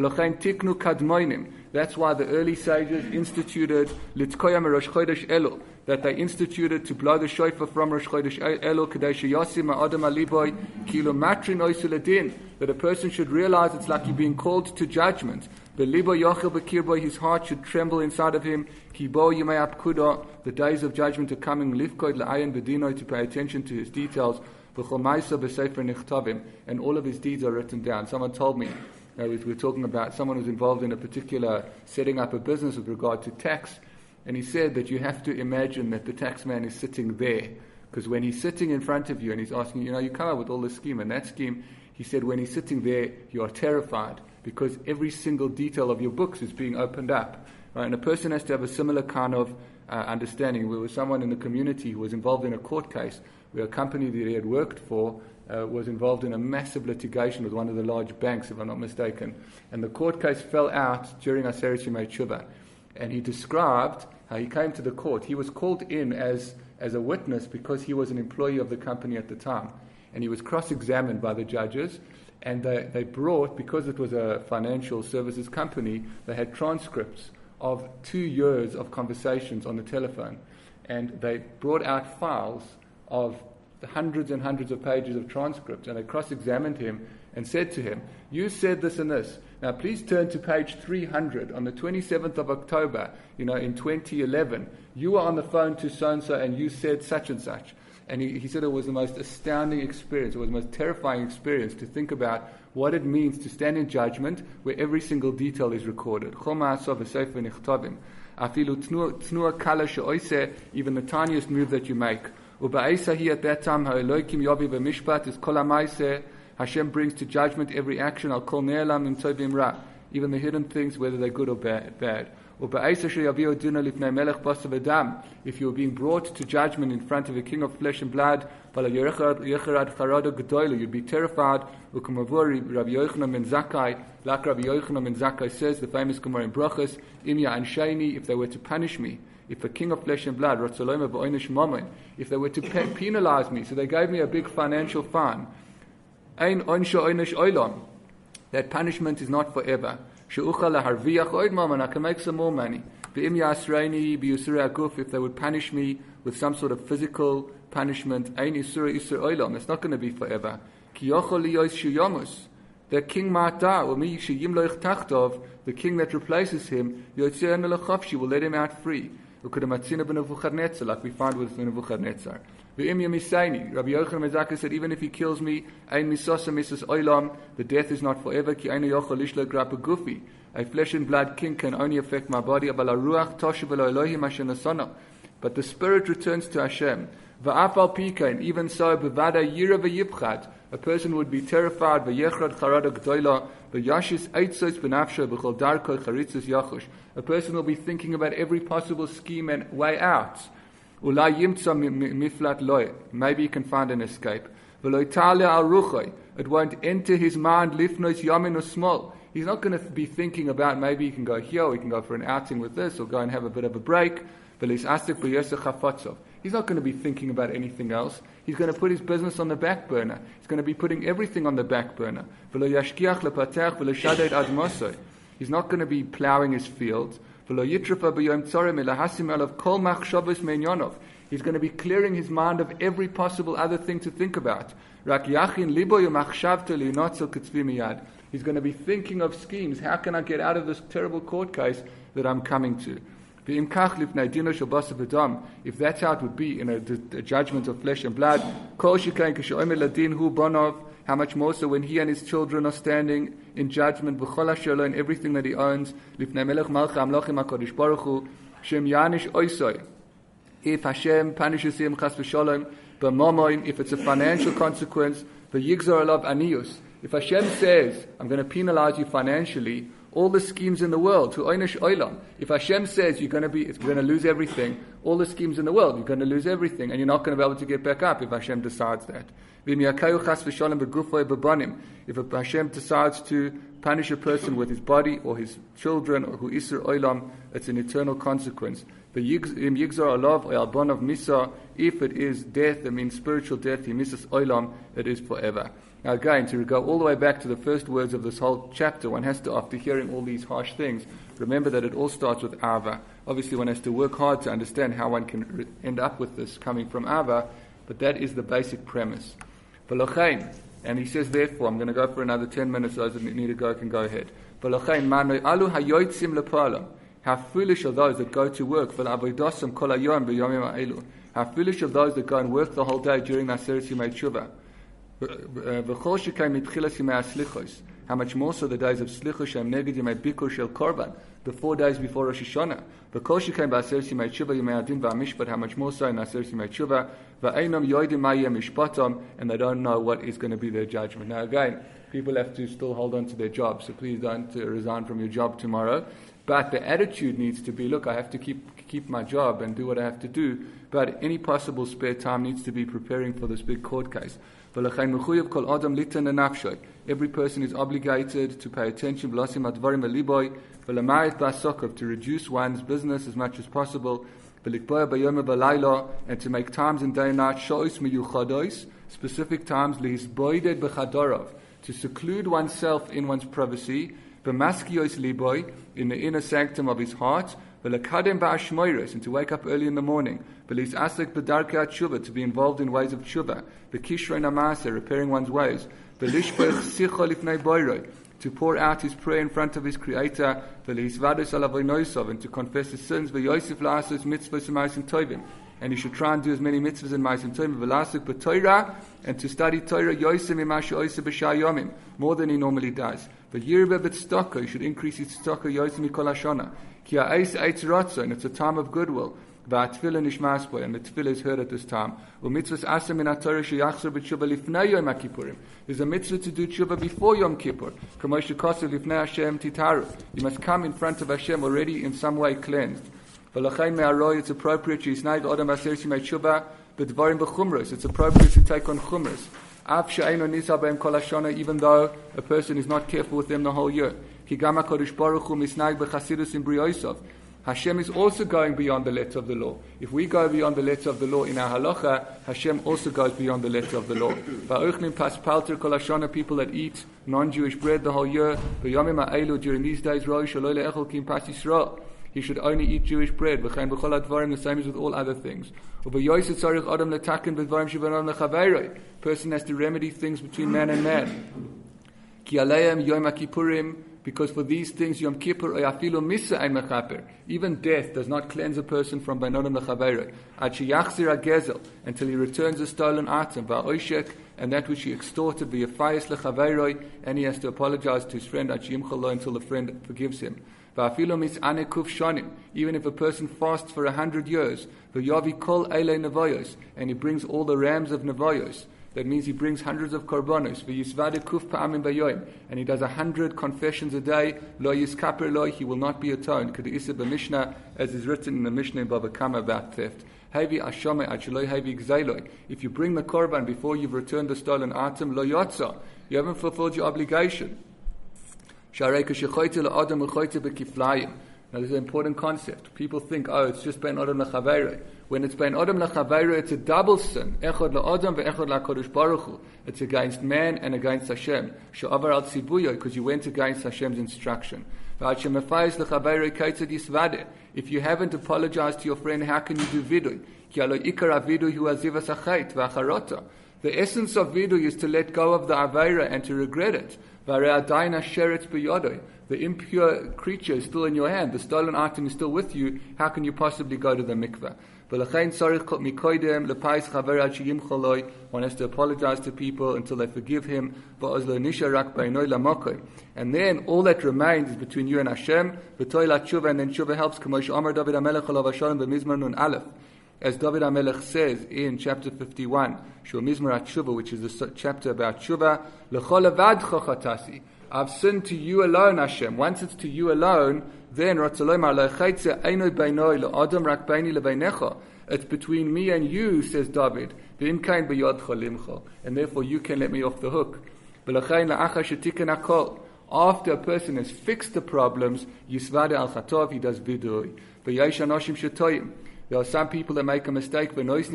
That's why the early sages instituted Litkoyam Rosh Chodesh Elul, that they instituted to blow the shofar from Rosh Chodesh Elul, Kadei Sheyasim Ha'adam Aliboy Kilo Matrin Oisul Adin, that a person should realize it's like you're being called to judgment. The libo yochel b'kirbo, his heart should tremble inside of him. Kibo yimei apkuda, the days of judgment are coming. Lifkoid la'ayin b'dino, to pay attention to his details. V'chol ma'isa b'sefer nichtavim, and all of his deeds are written down. Someone told me, Uh, we were talking about someone who's involved in a particular setting up a business with regard to tax, and he said that you have to imagine that the tax man is sitting there, because when he's sitting in front of you and he's asking, you know, you come up with all this scheme and that scheme, he said when he's sitting there, you are terrified, because every single detail of your books is being opened up. Right? And a person has to have a similar kind of uh, understanding. There was someone in the community who was involved in a court case where a company that he had worked for Uh, was involved in a massive litigation with one of the large banks, if I'm not mistaken. And the court case fell out during Aseret Yemei Tshuva. And he described how he came to the court. He was called in as, as a witness because he was an employee of the company at the time. And he was cross-examined by the judges. And they, they brought, because it was a financial services company, they had transcripts of two years of conversations on the telephone. And they brought out files of the hundreds and hundreds of pages of transcripts, and they cross-examined him and said to him, you said this and this. Now please turn to page three hundred. On the twenty-seventh of October, you know, in twenty eleven, you were on the phone to so-and-so and you said such and such. And he, he said it was the most astounding experience, it was the most terrifying experience to think about what it means to stand in judgment where every single detail is recorded. Even the tiniest move that you make. At that time, Hashem brings to judgment every action. I'll call ne'elam im tov im ra, even the hidden things, whether they're good or bad. bad. If you are being brought to judgment in front of a king of flesh and blood, you'd be terrified. Like Rabbi Yochanan ben Zakkai says, the famous Gemara in Brachos, if they were to punish me, if a king of flesh and blood, if they were to pe- penalize me, so they gave me a big financial fine, that punishment is not forever. I can make some more money. If they would punish me with some sort of physical punishment, it's not going to be forever. The king might die, or the king that replaces him, will let him out free. Like we find with Nebuchadnezzar. Rabbi Yochanan ben Zakkai said, even if he kills me, the death is not forever. A flesh and blood king can only affect my body, but the spirit returns to Hashem. Even so, a person would be terrified. A person will be thinking about every possible scheme and way out. Maybe he can find an escape. It won't enter his mind lifnos yamin or small. He's not going to be thinking about maybe he can go here, or he can go for an outing with this, or go and have a bit of a break. He's not going to be thinking about anything else. He's going to put his business on the back burner. He's going to be putting everything on the back burner. He's not going to be plowing his fields. He's going to be clearing his mind of every possible other thing to think about. He's going to be thinking of schemes. How can I get out of this terrible court case that I'm coming to? If that's how it would be in a, a judgment of flesh and blood, how how much more so when he and his children are standing in judgment, v'chol asher lo, in everything that he owns, lifnei melech malchei amlochim HaKadosh Baruch Hu, shem yanish oisoi. If Hashem punishes him, chas v'sholom, b'mamoim, if it's a financial consequence, v'yigzor alav aniyus. If Hashem says, I'm going to penalize you financially, all the schemes in the world, to oynish oilam. If Hashem says you're going to be, you're going to lose everything, all the schemes in the world, you're going to lose everything, and you're not going to be able to get back up if Hashem decides that. If Hashem decides to punish a person with his body or his children or hu isur oilam, it's an eternal consequence. If it is death, it means spiritual death, he misses oilam, it is forever. Now again, to go all the way back to the first words of this whole chapter, one has to, after hearing all these harsh things, remember that it all starts with Ava. Obviously one has to work hard to understand how one can re- end up with this coming from Ava, but that is the basic premise. V'lochein, and he says therefore, I'm going to go for another ten minutes, those that need to go can go ahead. V'lochein, manoi alu hayotzim lepalam. How foolish are those that go to work, v'la'avoidosam kol hayom v'yomim ha'elu. How foolish are those that go and work the whole day during the Aseret Yimei Teshuvah. How much more so the days of Slichus Shem Neged Yemei Bikur Shel Korban, the four days before Rosh Hashanah. How much more so in Aseret Yimei Teshuvah, and they don't know what is going to be their judgment. Now again, people have to still hold on to their job, so please don't uh, resign from your job tomorrow. But the attitude needs to be, look, I have to keep keep my job and do what I have to do, but any possible spare time needs to be preparing for this big court case. Every person is obligated to pay attention to reduce one's business as much as possible, and to make times in day and night, specific times, to seclude oneself in one's privacy, in the inner sanctum of his heart, and to wake up early in the morning, to be involved in ways of tshuva, repairing one's ways, to pour out his prayer in front of his Creator, and to confess his sins, and he should try and do as many mitzvahs and ma'asim tovim, and to study Torah more than he normally does. But he should increase his tzedakah, and it's a time of goodwill. And the tefillah is heard at this time. There's a mitzvah to do tshuva before Yom Kippur. You must come in front of Hashem already in some way cleansed. It's appropriate to It's appropriate to take on chumras, even though a person is not careful with them the whole year. Hashem is also going beyond the letter of the law. If we go beyond the letter of the law in our halacha, Hashem also goes beyond the letter of the law. People that eat non-Jewish bread the whole year, during these days, he should only eat Jewish bread. The same as with all other things. Person has to remedy things between man and man. Because for these things, Yom Kippur, even death does not cleanse a person from Bainodam Lechaveiroi. Until he returns a stolen item, and that which he extorted, and he has to apologize to his friend until the friend forgives him. Even if a person fasts for a hundred years, and he brings all the rams of Nevoyos, that means he brings hundreds of korbanos, and he does a hundred confessions a day, he will not be atoned, as is written in the Mishnah in Bava Kama about theft. If you bring the korban before you've returned the stolen item, lo yotza, you haven't fulfilled your obligation. Now this is an important concept. People think, oh, it's just bein adam lechaveiroi. When it's bein adam lechaveiroi, it's a double sin. Echad le'adam ve'echad la'kadosh baruch hu. It's against man and against Hashem. She'avar al tzibuyo, because you went against Hashem's instruction. If you haven't apologized to your friend, how can you do vidui? The essence of vidui is to let go of the aveira and to regret it. The impure creature is still in your hand. The stolen item is still with you. How can you possibly go to the mikveh? One has to apologize to people until they forgive him. And then all that remains is between you and Hashem. And then tshuva helps. As David HaMelech says in chapter fifty-one, Shul Mizmor HaTshuva, which is the chapter about tshuva, L'chol levadcha chatasi. I've sinned to you alone, Hashem. Once it's to you alone, then it's between me and you, says David. And therefore you can let me off the hook. After a person has fixed the problems, Yisvade al Chatov, he does vidui. There are some people that make a mistake.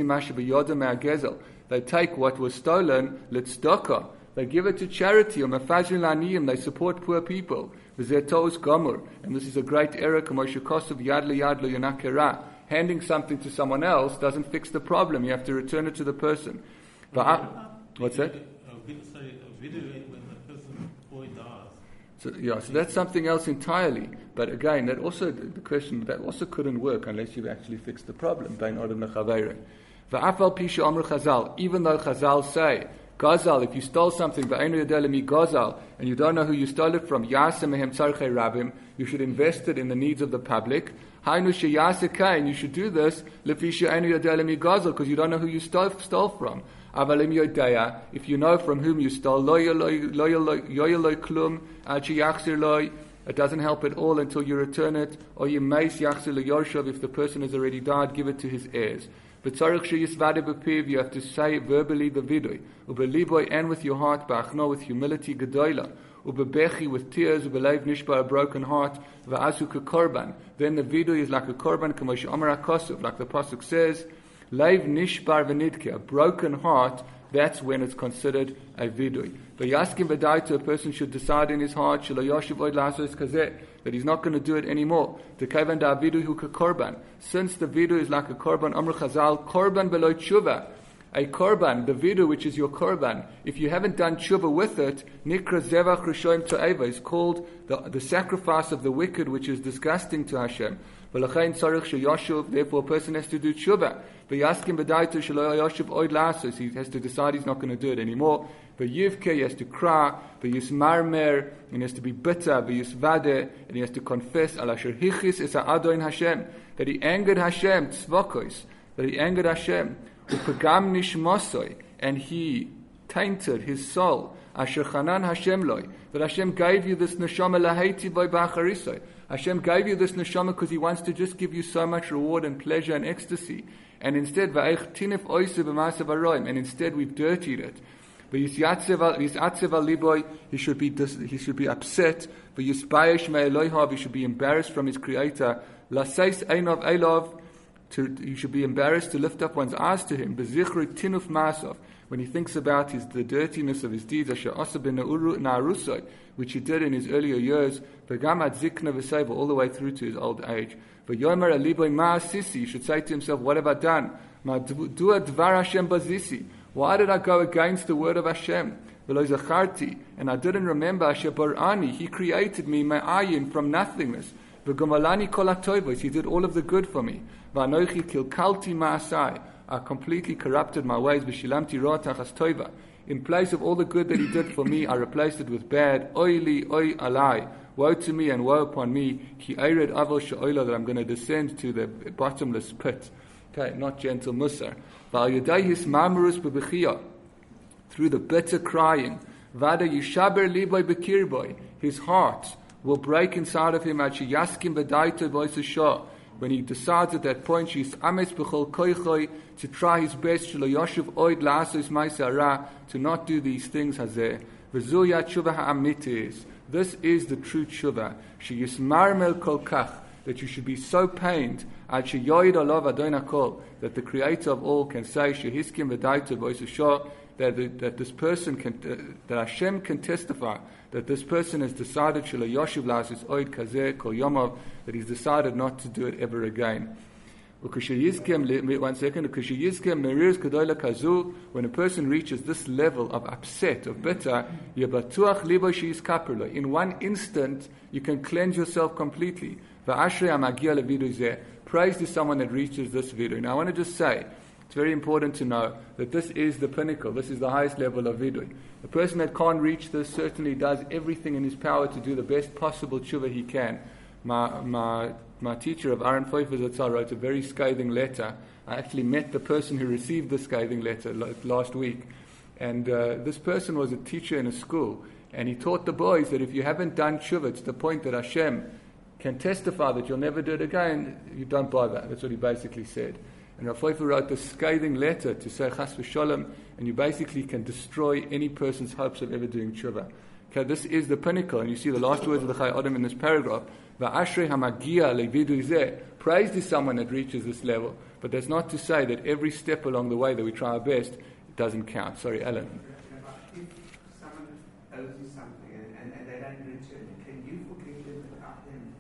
They take what was stolen, l'tzedakah. They give it to charity, or mafazrin la'aniyim. They support poor people. And this is a great error. Handing something to someone else doesn't fix the problem. You have to return it to the person. But what's that? So, yeah, so that's something else entirely. But again, that also the question that also couldn't work unless you actually fixed the problem. Even though Chazal say, Gazal, if you stole something, Gazal, and you don't know who you stole it from, you should invest it in the needs of the public. And you should do this because you don't know who you stole, stole from. If you know from whom you stole, it doesn't help at all until you return it. Or you mace if the person has already died, give it to his heirs. But you have to say verbally the vidui. And with your heart, with humility, gedola. With tears, nishba, a broken heart. Then the vidui is like a korban, like the pasuk says. Leiv nishbar v'nidke, a broken heart, that's when it's considered a vidui. But yaskim v'daita, a person should decide in his heart, that he's not going to do it anymore. Since the vidui is like a korban, Amr Chazal, korban below tshuva. A korban, the vidui which is your korban, if you haven't done tshuva with it, nikra zevach rishoim to'eva, is called the, the sacrifice of the wicked, which is disgusting to Hashem. Therefore a person has to do tshuva. He has to decide he's not going to do it anymore. He has to cry, and he has to be bitter, and he has to confess that he angered Hashem, that he angered Hashem, and he tainted his soul. That Hashem gave you this neshama laheti v'bacharisai. Hashem gave you this neshama because He wants to just give you so much reward and pleasure and ecstasy. And instead, and instead we've dirtied it. He should be he should be upset. He should be embarrassed from his Creator. To, you should be embarrassed to lift up one's eyes to Him. When he thinks about his, the dirtiness of his deeds, which he did in his earlier years, all the way through to his old age. He should say to himself, what have I done? Why did I go against the word of Hashem? And I didn't remember He created me from nothingness. He did all of the good for me. I completely corrupted my ways. In place of all the good that He did for me, I replaced it with bad. Oili, oi alai. Woe to me and woe upon me. Ki eired avol she'oila, that I'm going to descend to the bottomless pit. Okay, not gentle musar. Through the bitter crying, Vada yishaber liboy bekirboy, his heart will break inside of him. When he decides at that point, to try his best, to not do these things. This is the true tshuva. That you should be so pained that the Creator of all can say that that this person can uh, that Hashem can testify that this person has decided that he's decided not to do it ever again. One second. When a person reaches this level of upset, of bitter, in one instant you can cleanse yourself completely. Praise praised is someone that reaches this vidui. Now I want to just say, it's very important to know that this is the pinnacle, this is the highest level of vidui. The person that can't reach this certainly does everything in his power to do the best possible tshuva he can. My, my, my teacher of Aaron Pfeiffer Zatzal wrote a very scathing letter. I actually met the person who received the scathing letter last week. And uh, this person was a teacher in a school. And he taught the boys that if you haven't done tshuva to the point that Hashem can testify that you'll never do it again, you don't bother. That's what he basically said. And Rav Pfeiffer wrote this scathing letter to say chas v'sholem, and you basically can destroy any person's hopes of ever doing tshuva. Okay, this is the pinnacle. And you see the last words of the Chai Adam in this paragraph. Va'ashrei hamagia levidui zeh. Praised is someone that reaches this level. But that's not to say that every step along the way that we try our best, it doesn't count. Sorry, Alan. If someone owes you something and, and, and they don't return it, can you forgive them without them?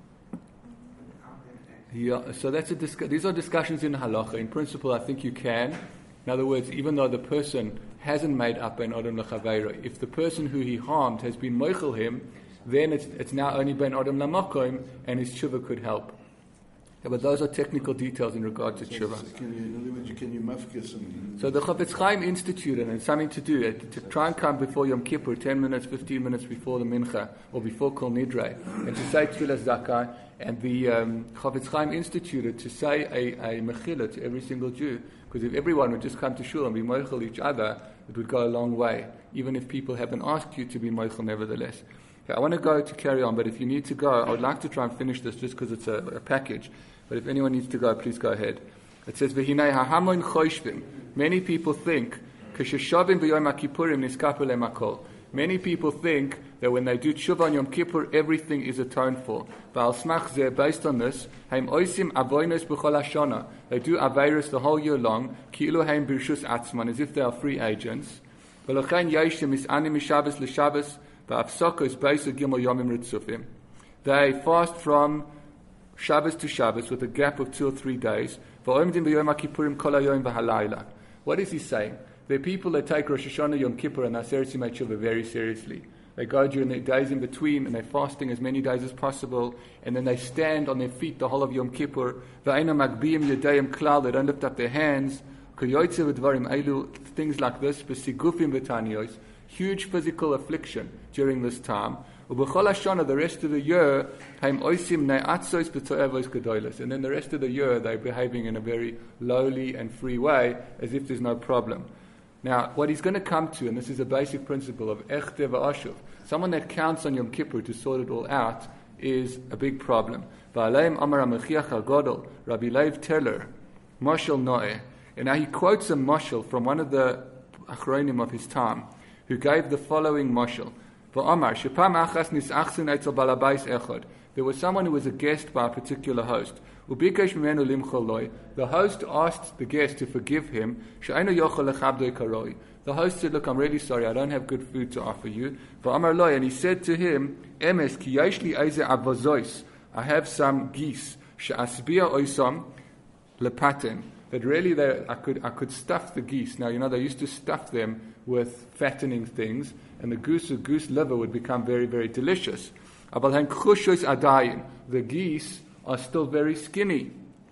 Without them acting? Yeah, so that's a discu- these are discussions in halacha. In principle, I think you can. In other words, even though the person hasn't made up an Adam L'Chaveiro, if the person who he harmed has been moichel him, then it's, it's now only ben Adam L'Makom, and his tshuva could help. Yeah, but those are technical details in regard to tshuva. So can you, in other words, can you mafkes and... So the Chofetz Chaim instituted, and it's something to do, uh, to try and come before Yom Kippur, ten minutes, fifteen minutes before the Mincha, or before Kol Nidre, and to say Tfilas Zakai, and the um, Chofetz Chaim instituted to say a, a Mechila to every single Jew, because if everyone would just come to Shul and be moichel each other, it would go a long way, even if people haven't asked you to be moichel nevertheless. Okay, I want to go to carry on, but if you need to go, I would like to try and finish this just because it's a, a package. But if anyone needs to go, please go ahead. It says, "V'hinei ha'hamon choshvim." Many people think, "K'sheshavim b'yom HaKippurim niskaper lehem hakol." Many people think that when they do tshuva on Yom Kippur, everything is atoned for. V'al smach zeh, based on this, haim oisim avonos b'chol hashana. They do aveiros the whole year long, ki'ilu haim b'rshus atzman, as if they are free agents. V'lochein yeshim mis'anim mishabbos l'shabbos, v'afsokos b'eser gimel yomim ritzufim. They fast from Shabbos to Shabbos with a gap of two or three days. What is he saying? There are people that take Rosh Hashanah, Yom Kippur, and Aseret Yimei Tshuva very seriously. They go during the days in between, and they're fasting as many days as possible, and then they stand on their feet the whole of Yom Kippur. They don't lift up their hands. Things like this, huge physical affliction during this time. The rest of the year, and then the rest of the year they're behaving in a very lowly and free way, as if there's no problem. Now, what he's going to come to, and this is a basic principle of echte v'ashuv, someone that counts on Yom Kippur to sort it all out is a big problem. V'aleim amar ha-mechiach ha-godol, Rabbi Leib Teller, Moshel Noeh, and now he quotes a moshel from one of the achronim of his time, who gave the following moshel. There was someone who was a guest by a particular host. The host asked the guest to forgive him. The host said, "Look, I'm really sorry, I don't have good food to offer you." And he said to him, I have some geese that really they, I could I could stuff the geese. Now, you know, they used to stuff them with fattening things, and the goose or goose liver would become very, very delicious. The geese are still very skinny.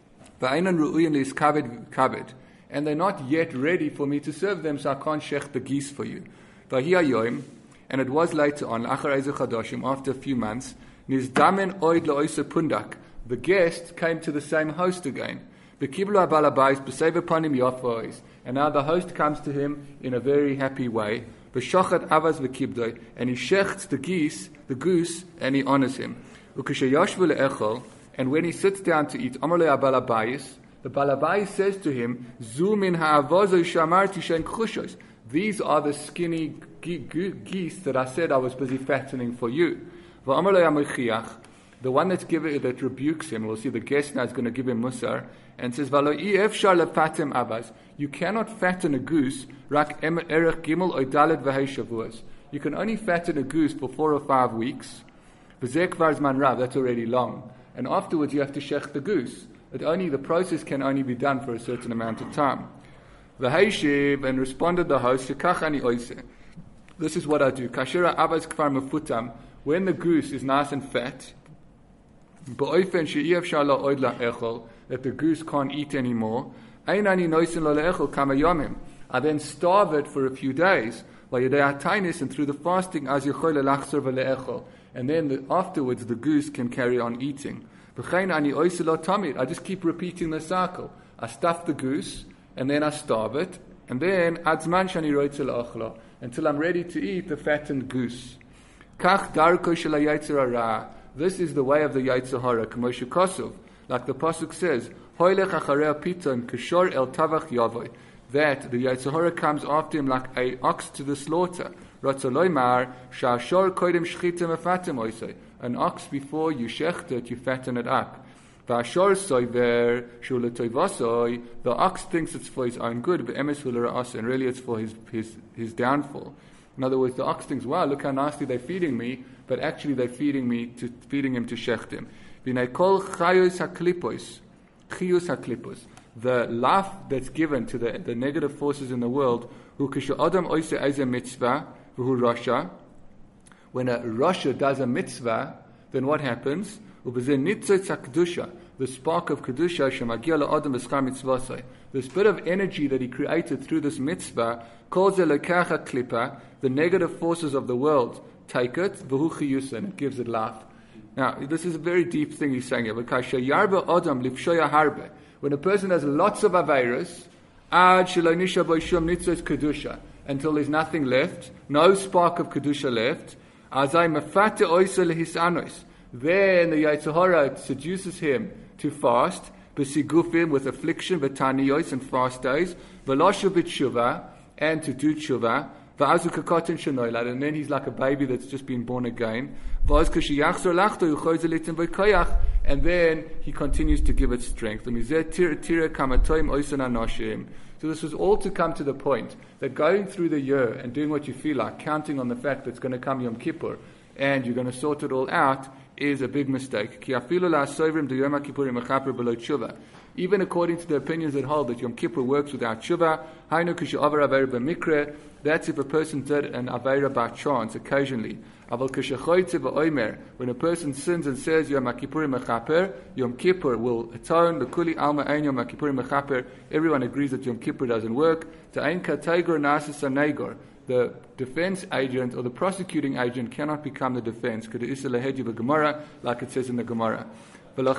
And they're not yet ready for me to serve them, so I can't shech the geese for you. And it was later on, after a few months, the guest came to the same host again. And now the host comes to him in a very happy way. And he shechts the geese, the goose, and he honors him. And when he sits down to eat, the balabais says to him, these are the skinny ge- geese that I said I was busy fattening for you. The one that's given, that rebukes him, we'll see the guest now is going to give him musar, and says, you cannot fatten a goose, you can only fatten a goose for four or five weeks. That's already long. And afterwards you have to shech the goose. It only, the process can only be done for a certain amount of time. And responded the host, this is what I do. When the goose is nice and fat, Ba'ofen she'iyavshar la'od la'echol, that the goose can't eat anymore. Ein ani noisin lo la'echol kama yomim. I then starve it for a few days. And through the fasting, as and then the, afterwards the goose can carry on eating. I just keep repeating the cycle. I stuff the goose, and then I starve it, and then until I'm ready to eat the fattened goose. This is the way of the Yetzer Hara, like the pasuk says, that the Yetzer Hara comes after him like a ox to the slaughter. An ox, before you shecht it, you fatten it up. The ox thinks it's for his own good, but and really it's for his, his, his downfall. In other words, the ox thinks, wow, look how nicely they're feeding me, but actually they're feeding me to feeding him to shecht him. The life that's given to the, the negative forces in the world, when a Rasha does a mitzvah, then what happens? The spark of Kedusha, this bit of energy that he created through this mitzvah, calls the the negative forces of the world take it, and it gives it life. Now, this is a very deep thing he's saying here. When a person has lots of Aveiros, until there's nothing left, no spark of Kedusha left, then the Yetzer Hara seduces him to fast, with affliction, and fast days, and to do tshuva, and then he's like a baby that's just been born again. And then he continues to give it strength. So this was all to come to the point that going through the year and doing what you feel like, counting on the fact that it's going to come Yom Kippur and you're going to sort it all out, is a big mistake. Even according to the opinions that hold that Yom Kippur works without tshuva, that's if a person did an aveira by chance, occasionally. When a person sins and says Yom Kippurim mechaper, Yom Kippur will atone. The kuli alma ein Yom Kippurim mechaper. Everyone agrees that Yom Kippur doesn't work. The defense agent or the prosecuting agent cannot become the defense. Like it says in the Gemara. A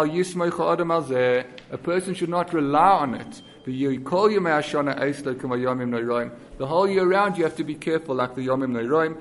person should not rely on it. The whole year round you have to be careful, like the Yomim Noiroim.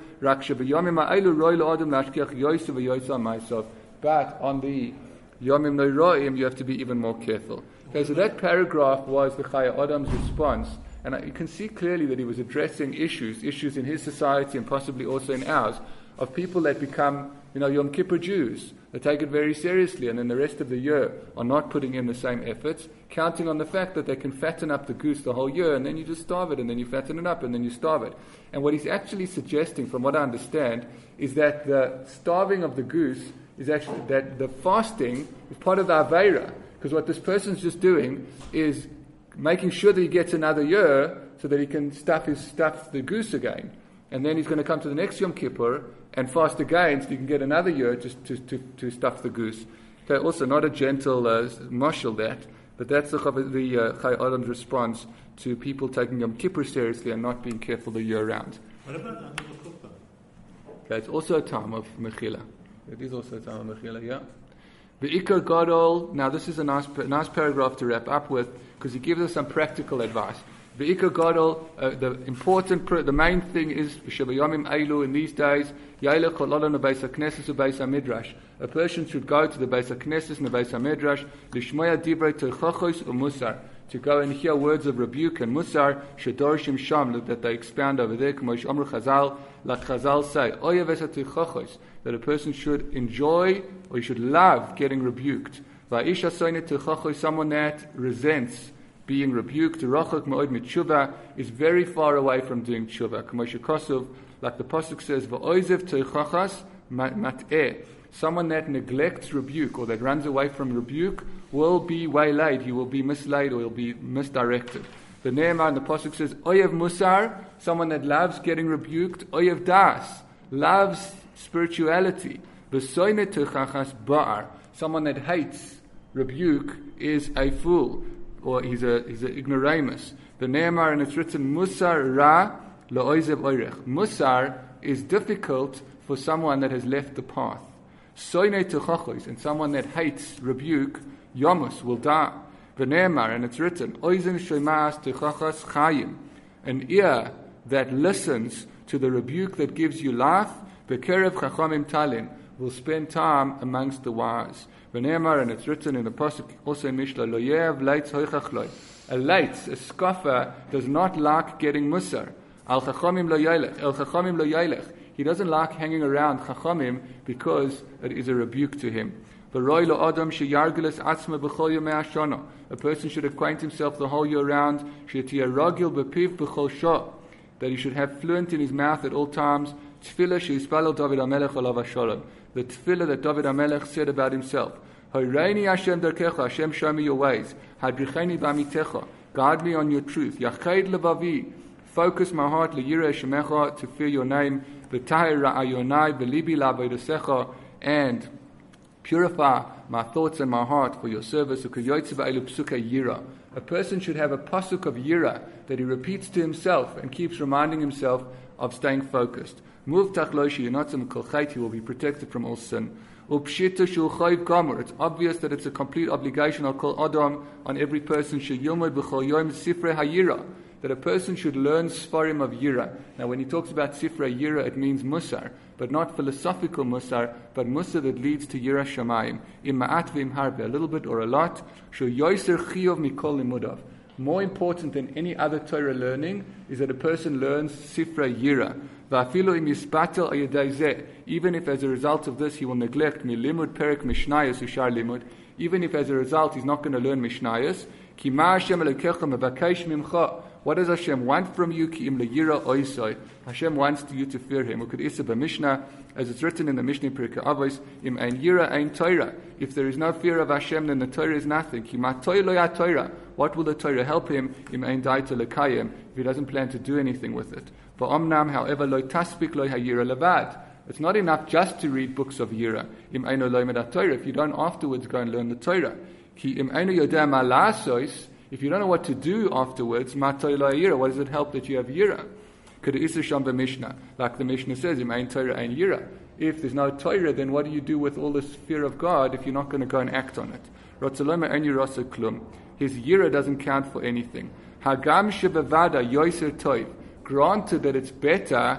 But on the Yomim Noiroim you have to be even more careful. Okay, so that paragraph was the Chaya Adam's response, and you can see clearly that he was addressing issues, issues in his society and possibly also in ours, of people that become, you know, Yom Kippur Jews. They take it very seriously, and then the rest of the year are not putting in the same efforts, counting on the fact that they can fatten up the goose the whole year, and then you just starve it, and then you fatten it up, and then you starve it. And what he's actually suggesting, from what I understand, is that the starving of the goose is actually, that the fasting is part of the Aveira, because what this person's just doing is making sure that he gets another year so that he can stuff his stuff the goose again. And then he's going to come to the next Yom Kippur and fast again so you can get another year to, to, to, to stuff the goose. Okay, also not a gentle uh, marshal that, but that's the, the uh, Chai Adam's response to people taking Yom Kippur seriously and not being careful the year round. What about under the Chuppah? Okay, it's also a time of Mechila. It is also a time of Mechila, yeah. Be'ikar Gadol, now this is a nice, nice paragraph to wrap up with, because he gives us some practical advice. Be'ikar Gadol, uh, the important, pr- the main thing is, B'Shabayomim Eilu, in these days, Yailech Ololon Beis HaKnesses U'Beis HaMidrash. A person should go to the Beis HaKnesses and the Beis HaMidrash, Lishmoya Divrei Teichachos U'Musar, to go and hear words of rebuke and Musar, Shedorshim Sham, that they expound over there, K'moish Omru Chazal, like Chazal say, Oyev Es HaTeichachos, that a person should enjoy, or he should love getting rebuked. Va'ish HaSoinet Teichachos, someone that resents being rebuked, Rachok Ma'od mit tshuva, is very far away from doing tshuva. K'moshe Kosov, like the pasuk says, V'oizev teichachas mat'eh. Someone that neglects rebuke or that runs away from rebuke will be waylaid. He will be mislaid or he'll be misdirected. The Nehemiah in the pasuk says, Oyev musar, someone that loves getting rebuked. Oyev das, loves spirituality. V'soinet teichachas ba'ar, Someone that hates rebuke is a fool, or he's a he's an ignoramus. The Ne'emar, and it's written, Musar ra la'oizev oirech. Musar is difficult for someone that has left the path. Soine tuchachois, and someone that hates rebuke, Yamus, will die. The Ne'emar, and it's written, Oizen shomas tuchachos chayim. An ear that listens to the rebuke that gives you life, Bekerev chachamim talin, will spend time amongst the wise. The Ne'emar, and it's written in the pasuk also in Mishlei, Lo yev leitz hoichachloi. A leitz, a scoffer, does not like getting musar. Al chachamim lo yailech, el chachamim lo yailech. He doesn't like hanging around chachamim because it is a rebuke to him. A person should acquaint himself the whole year round, that he should have fluent in his mouth at all times. The tefillah that David HaMelech said about himself. Hashem, show me your ways. Guide me on your truth. Focus my heart to fear your name. And purify my thoughts and my heart for your service. A person should have a pasuk of yira that he repeats to himself and keeps reminding himself of staying focused. He will be protected from all sin. It's obvious that it's a complete obligation on every person that a person should learn Sfarim of Yira. Now, when he talks about Sifrei Yira, it means Musar, but not philosophical Musar, but Musar that leads to Yira Shamayim. Im ma'at v'im harbe, a little bit or a lot. Shu yoser chiyov mikol limudav. More important than any other Torah learning is that a person learns Sifrei Yira. Va'afilu im yispatel ayedei zeh. Even if as a result of this he will neglect milimud perek mishnayos ushar limud, even if as a result he's not going to learn mishnayos, ki ma Hashem elokecha mevakesh mimcha. What does Hashem want from you? Ki im leyira oisoi. Hashem wants you to fear Him. Ukod isa b'Mishnah, as it's written in the Mishnah Pirkei Avos, im ein yira ein Torah. If there is no fear of Hashem, then the Torah is nothing. Ki ma toy lo ya Torah. What will the Torah help him? Im ein daita lekayim, if he doesn't plan to do anything with it. V'omnam, however, lo taspik lo hayira levad. It's not enough just to read books of Yira. Im eino lo yimad Torah. If you don't afterwards go and learn the Torah. Ki im eino yodeh ma la'asos. If you don't know what to do afterwards, what does it help that you have Yira? Like the Mishnah says, Torah ein Yira. If there's no Torah, then what do you do with all this fear of God if you're not going to go and act on it? His Yira doesn't count for anything. Granted that it's better,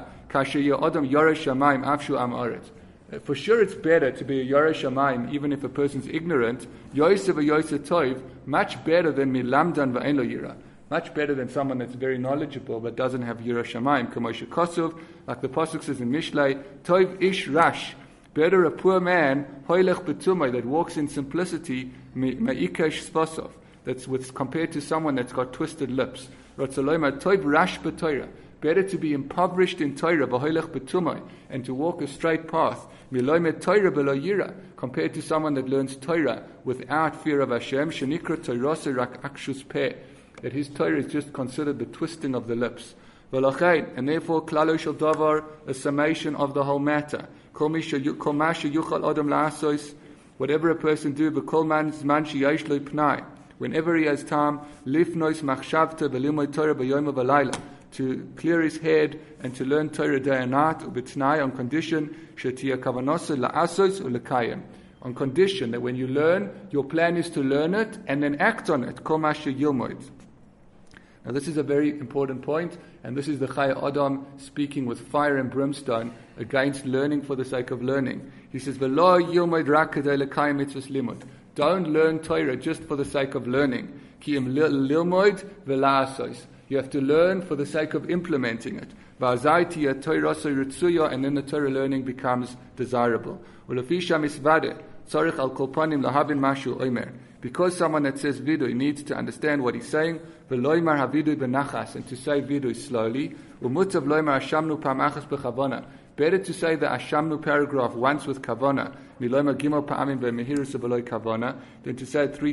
for sure it's better to be a Yarei Shamayim even if a person's ignorant. Yosef a Yosef Toiv, much better than Milamdan v'ein lo Yira. Much better than someone that's very knowledgeable but doesn't have Yira Shamayim. K'moshe Kosov, like the Pasuk says in Mishlei, Toiv ish rash. Better a poor man, hoylech betumay, that walks in simplicity, me'ikesh spasov. That's with, compared to someone that's got twisted lips. Ratzaloyma Toiv rash b'Torah. Better to be impoverished in Torah, v'hoylech betumay, and to walk a straight path, miloymet Torah below Yira, compared to someone that learns Torah without fear of Hashem, shenikra Torah rak akshus peh, that his Torah is just considered the twisting of the lips. V'lachein, and therefore klalo shel davar, a summation of the whole matter. Kol masha yuchal adam la'asos, whatever a person do, v'kol man zman sheyesh lo pnai, whenever he has time, lifnois machshavta v'limoy Torah b'yom v'layla, to clear his head and to learn Torah day and night, ubitnai, on condition shetia kavanosa la'asos u'lekayim, on condition that when you learn, your plan is to learn it and then act on it. Kol masha yilmoid. Now this is a very important point, and this is the Chaya Adam speaking with fire and brimstone against learning for the sake of learning. He says, "V'lo yilmoid rak kadei lekayim mitzvos limud." Don't learn Torah just for the sake of learning. Ki im lilmoid v'la'asos. You have to learn for the sake of implementing it. And then the Torah learning becomes desirable. Because someone that says vidui needs to understand what he's saying, and to say vidui slowly. Better to say the Ashamnu paragraph once with kavana, than to say it three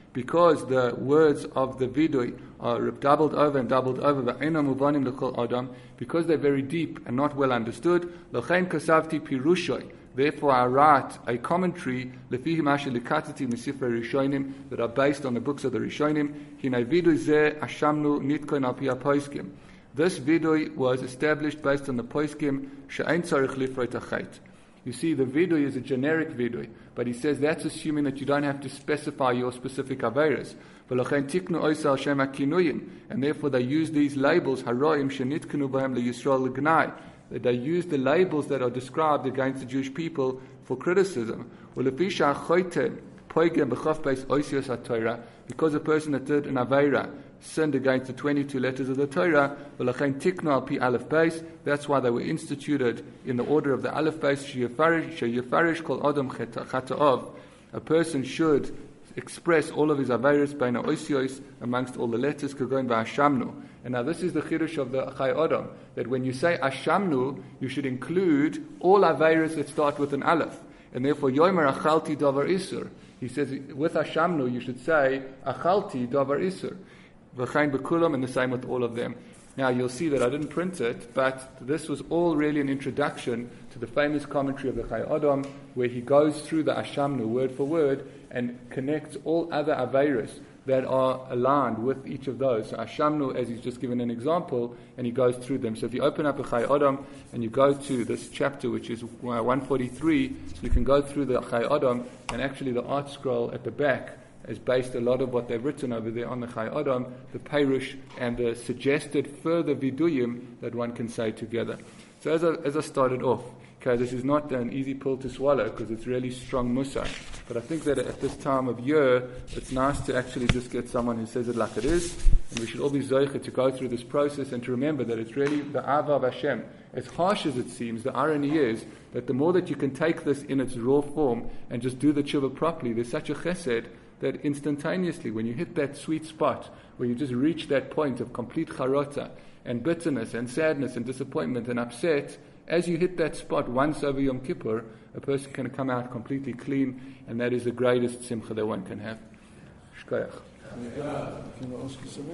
because the words of the vidui are doubled over and doubled over, v'eino muvanim l'chol adam, because they're very deep and not well understood, l'chein kasavti pirushoi, therefore I write a commentary lefihi mashe likatati misifrei rishonim that are based on the books of the Rishonim. Hinei vidui zeh ashamnu nitkoin al pi hapoiskim. This vidui was established based on the poiskim she'ein tzarich lifroi tachet. You see, the vidui is a generic vidui, but he says that's assuming that you don't have to specify your specific averas. And therefore they use these labels, haroim shenitkanu b'hem leYisrael l'gnai. That they use the labels that are described against the Jewish people for criticism. Because a person that did an aveira sinned against the twenty-two letters of the Torah, that's why they were instituted in the order of the Aleph Beis. A person should express all of his aveiros beina oisios amongst all the letters kagoin ba'ashamnu. And now this is the chidush of the Chai Adam, that when you say ashamnu, you should include all aveiros that start with an aleph. And therefore, yomer achalti davar isur. He says with ashamnu you should say achalti davar isur. V'chain b'kulam, and the same with all of them. Now you'll see that I didn't print it, but this was all really an introduction to the famous commentary of the Chai Adam, where he goes through the ashamnu word for word and connects all other aveiros that are aligned with each of those. So ashamnu, as he's just given an example, and he goes through them. So if you open up a Chai Adam and you go to this chapter, which is one forty-three, you can go through the Chai Adam, and actually the art scroll at the back is based a lot of what they've written over there on the Chai Adam, the Perush, and the suggested further viduyim that one can say together. So as I, as I started off, okay, this is not an easy pill to swallow because it's really strong musar. But I think that at this time of year, it's nice to actually just get someone who says it like it is. And we should all be zoiche to go through this process and to remember that it's really the Ava of Hashem. As harsh as it seems, the irony is that the more that you can take this in its raw form and just do the tshuva properly, there's such a chesed that instantaneously, when you hit that sweet spot, where you just reach that point of complete charota and bitterness and sadness and disappointment and upset, as you hit that spot once over Yom Kippur, a person can come out completely clean, and that is the greatest simcha that one can have. Shkoyach.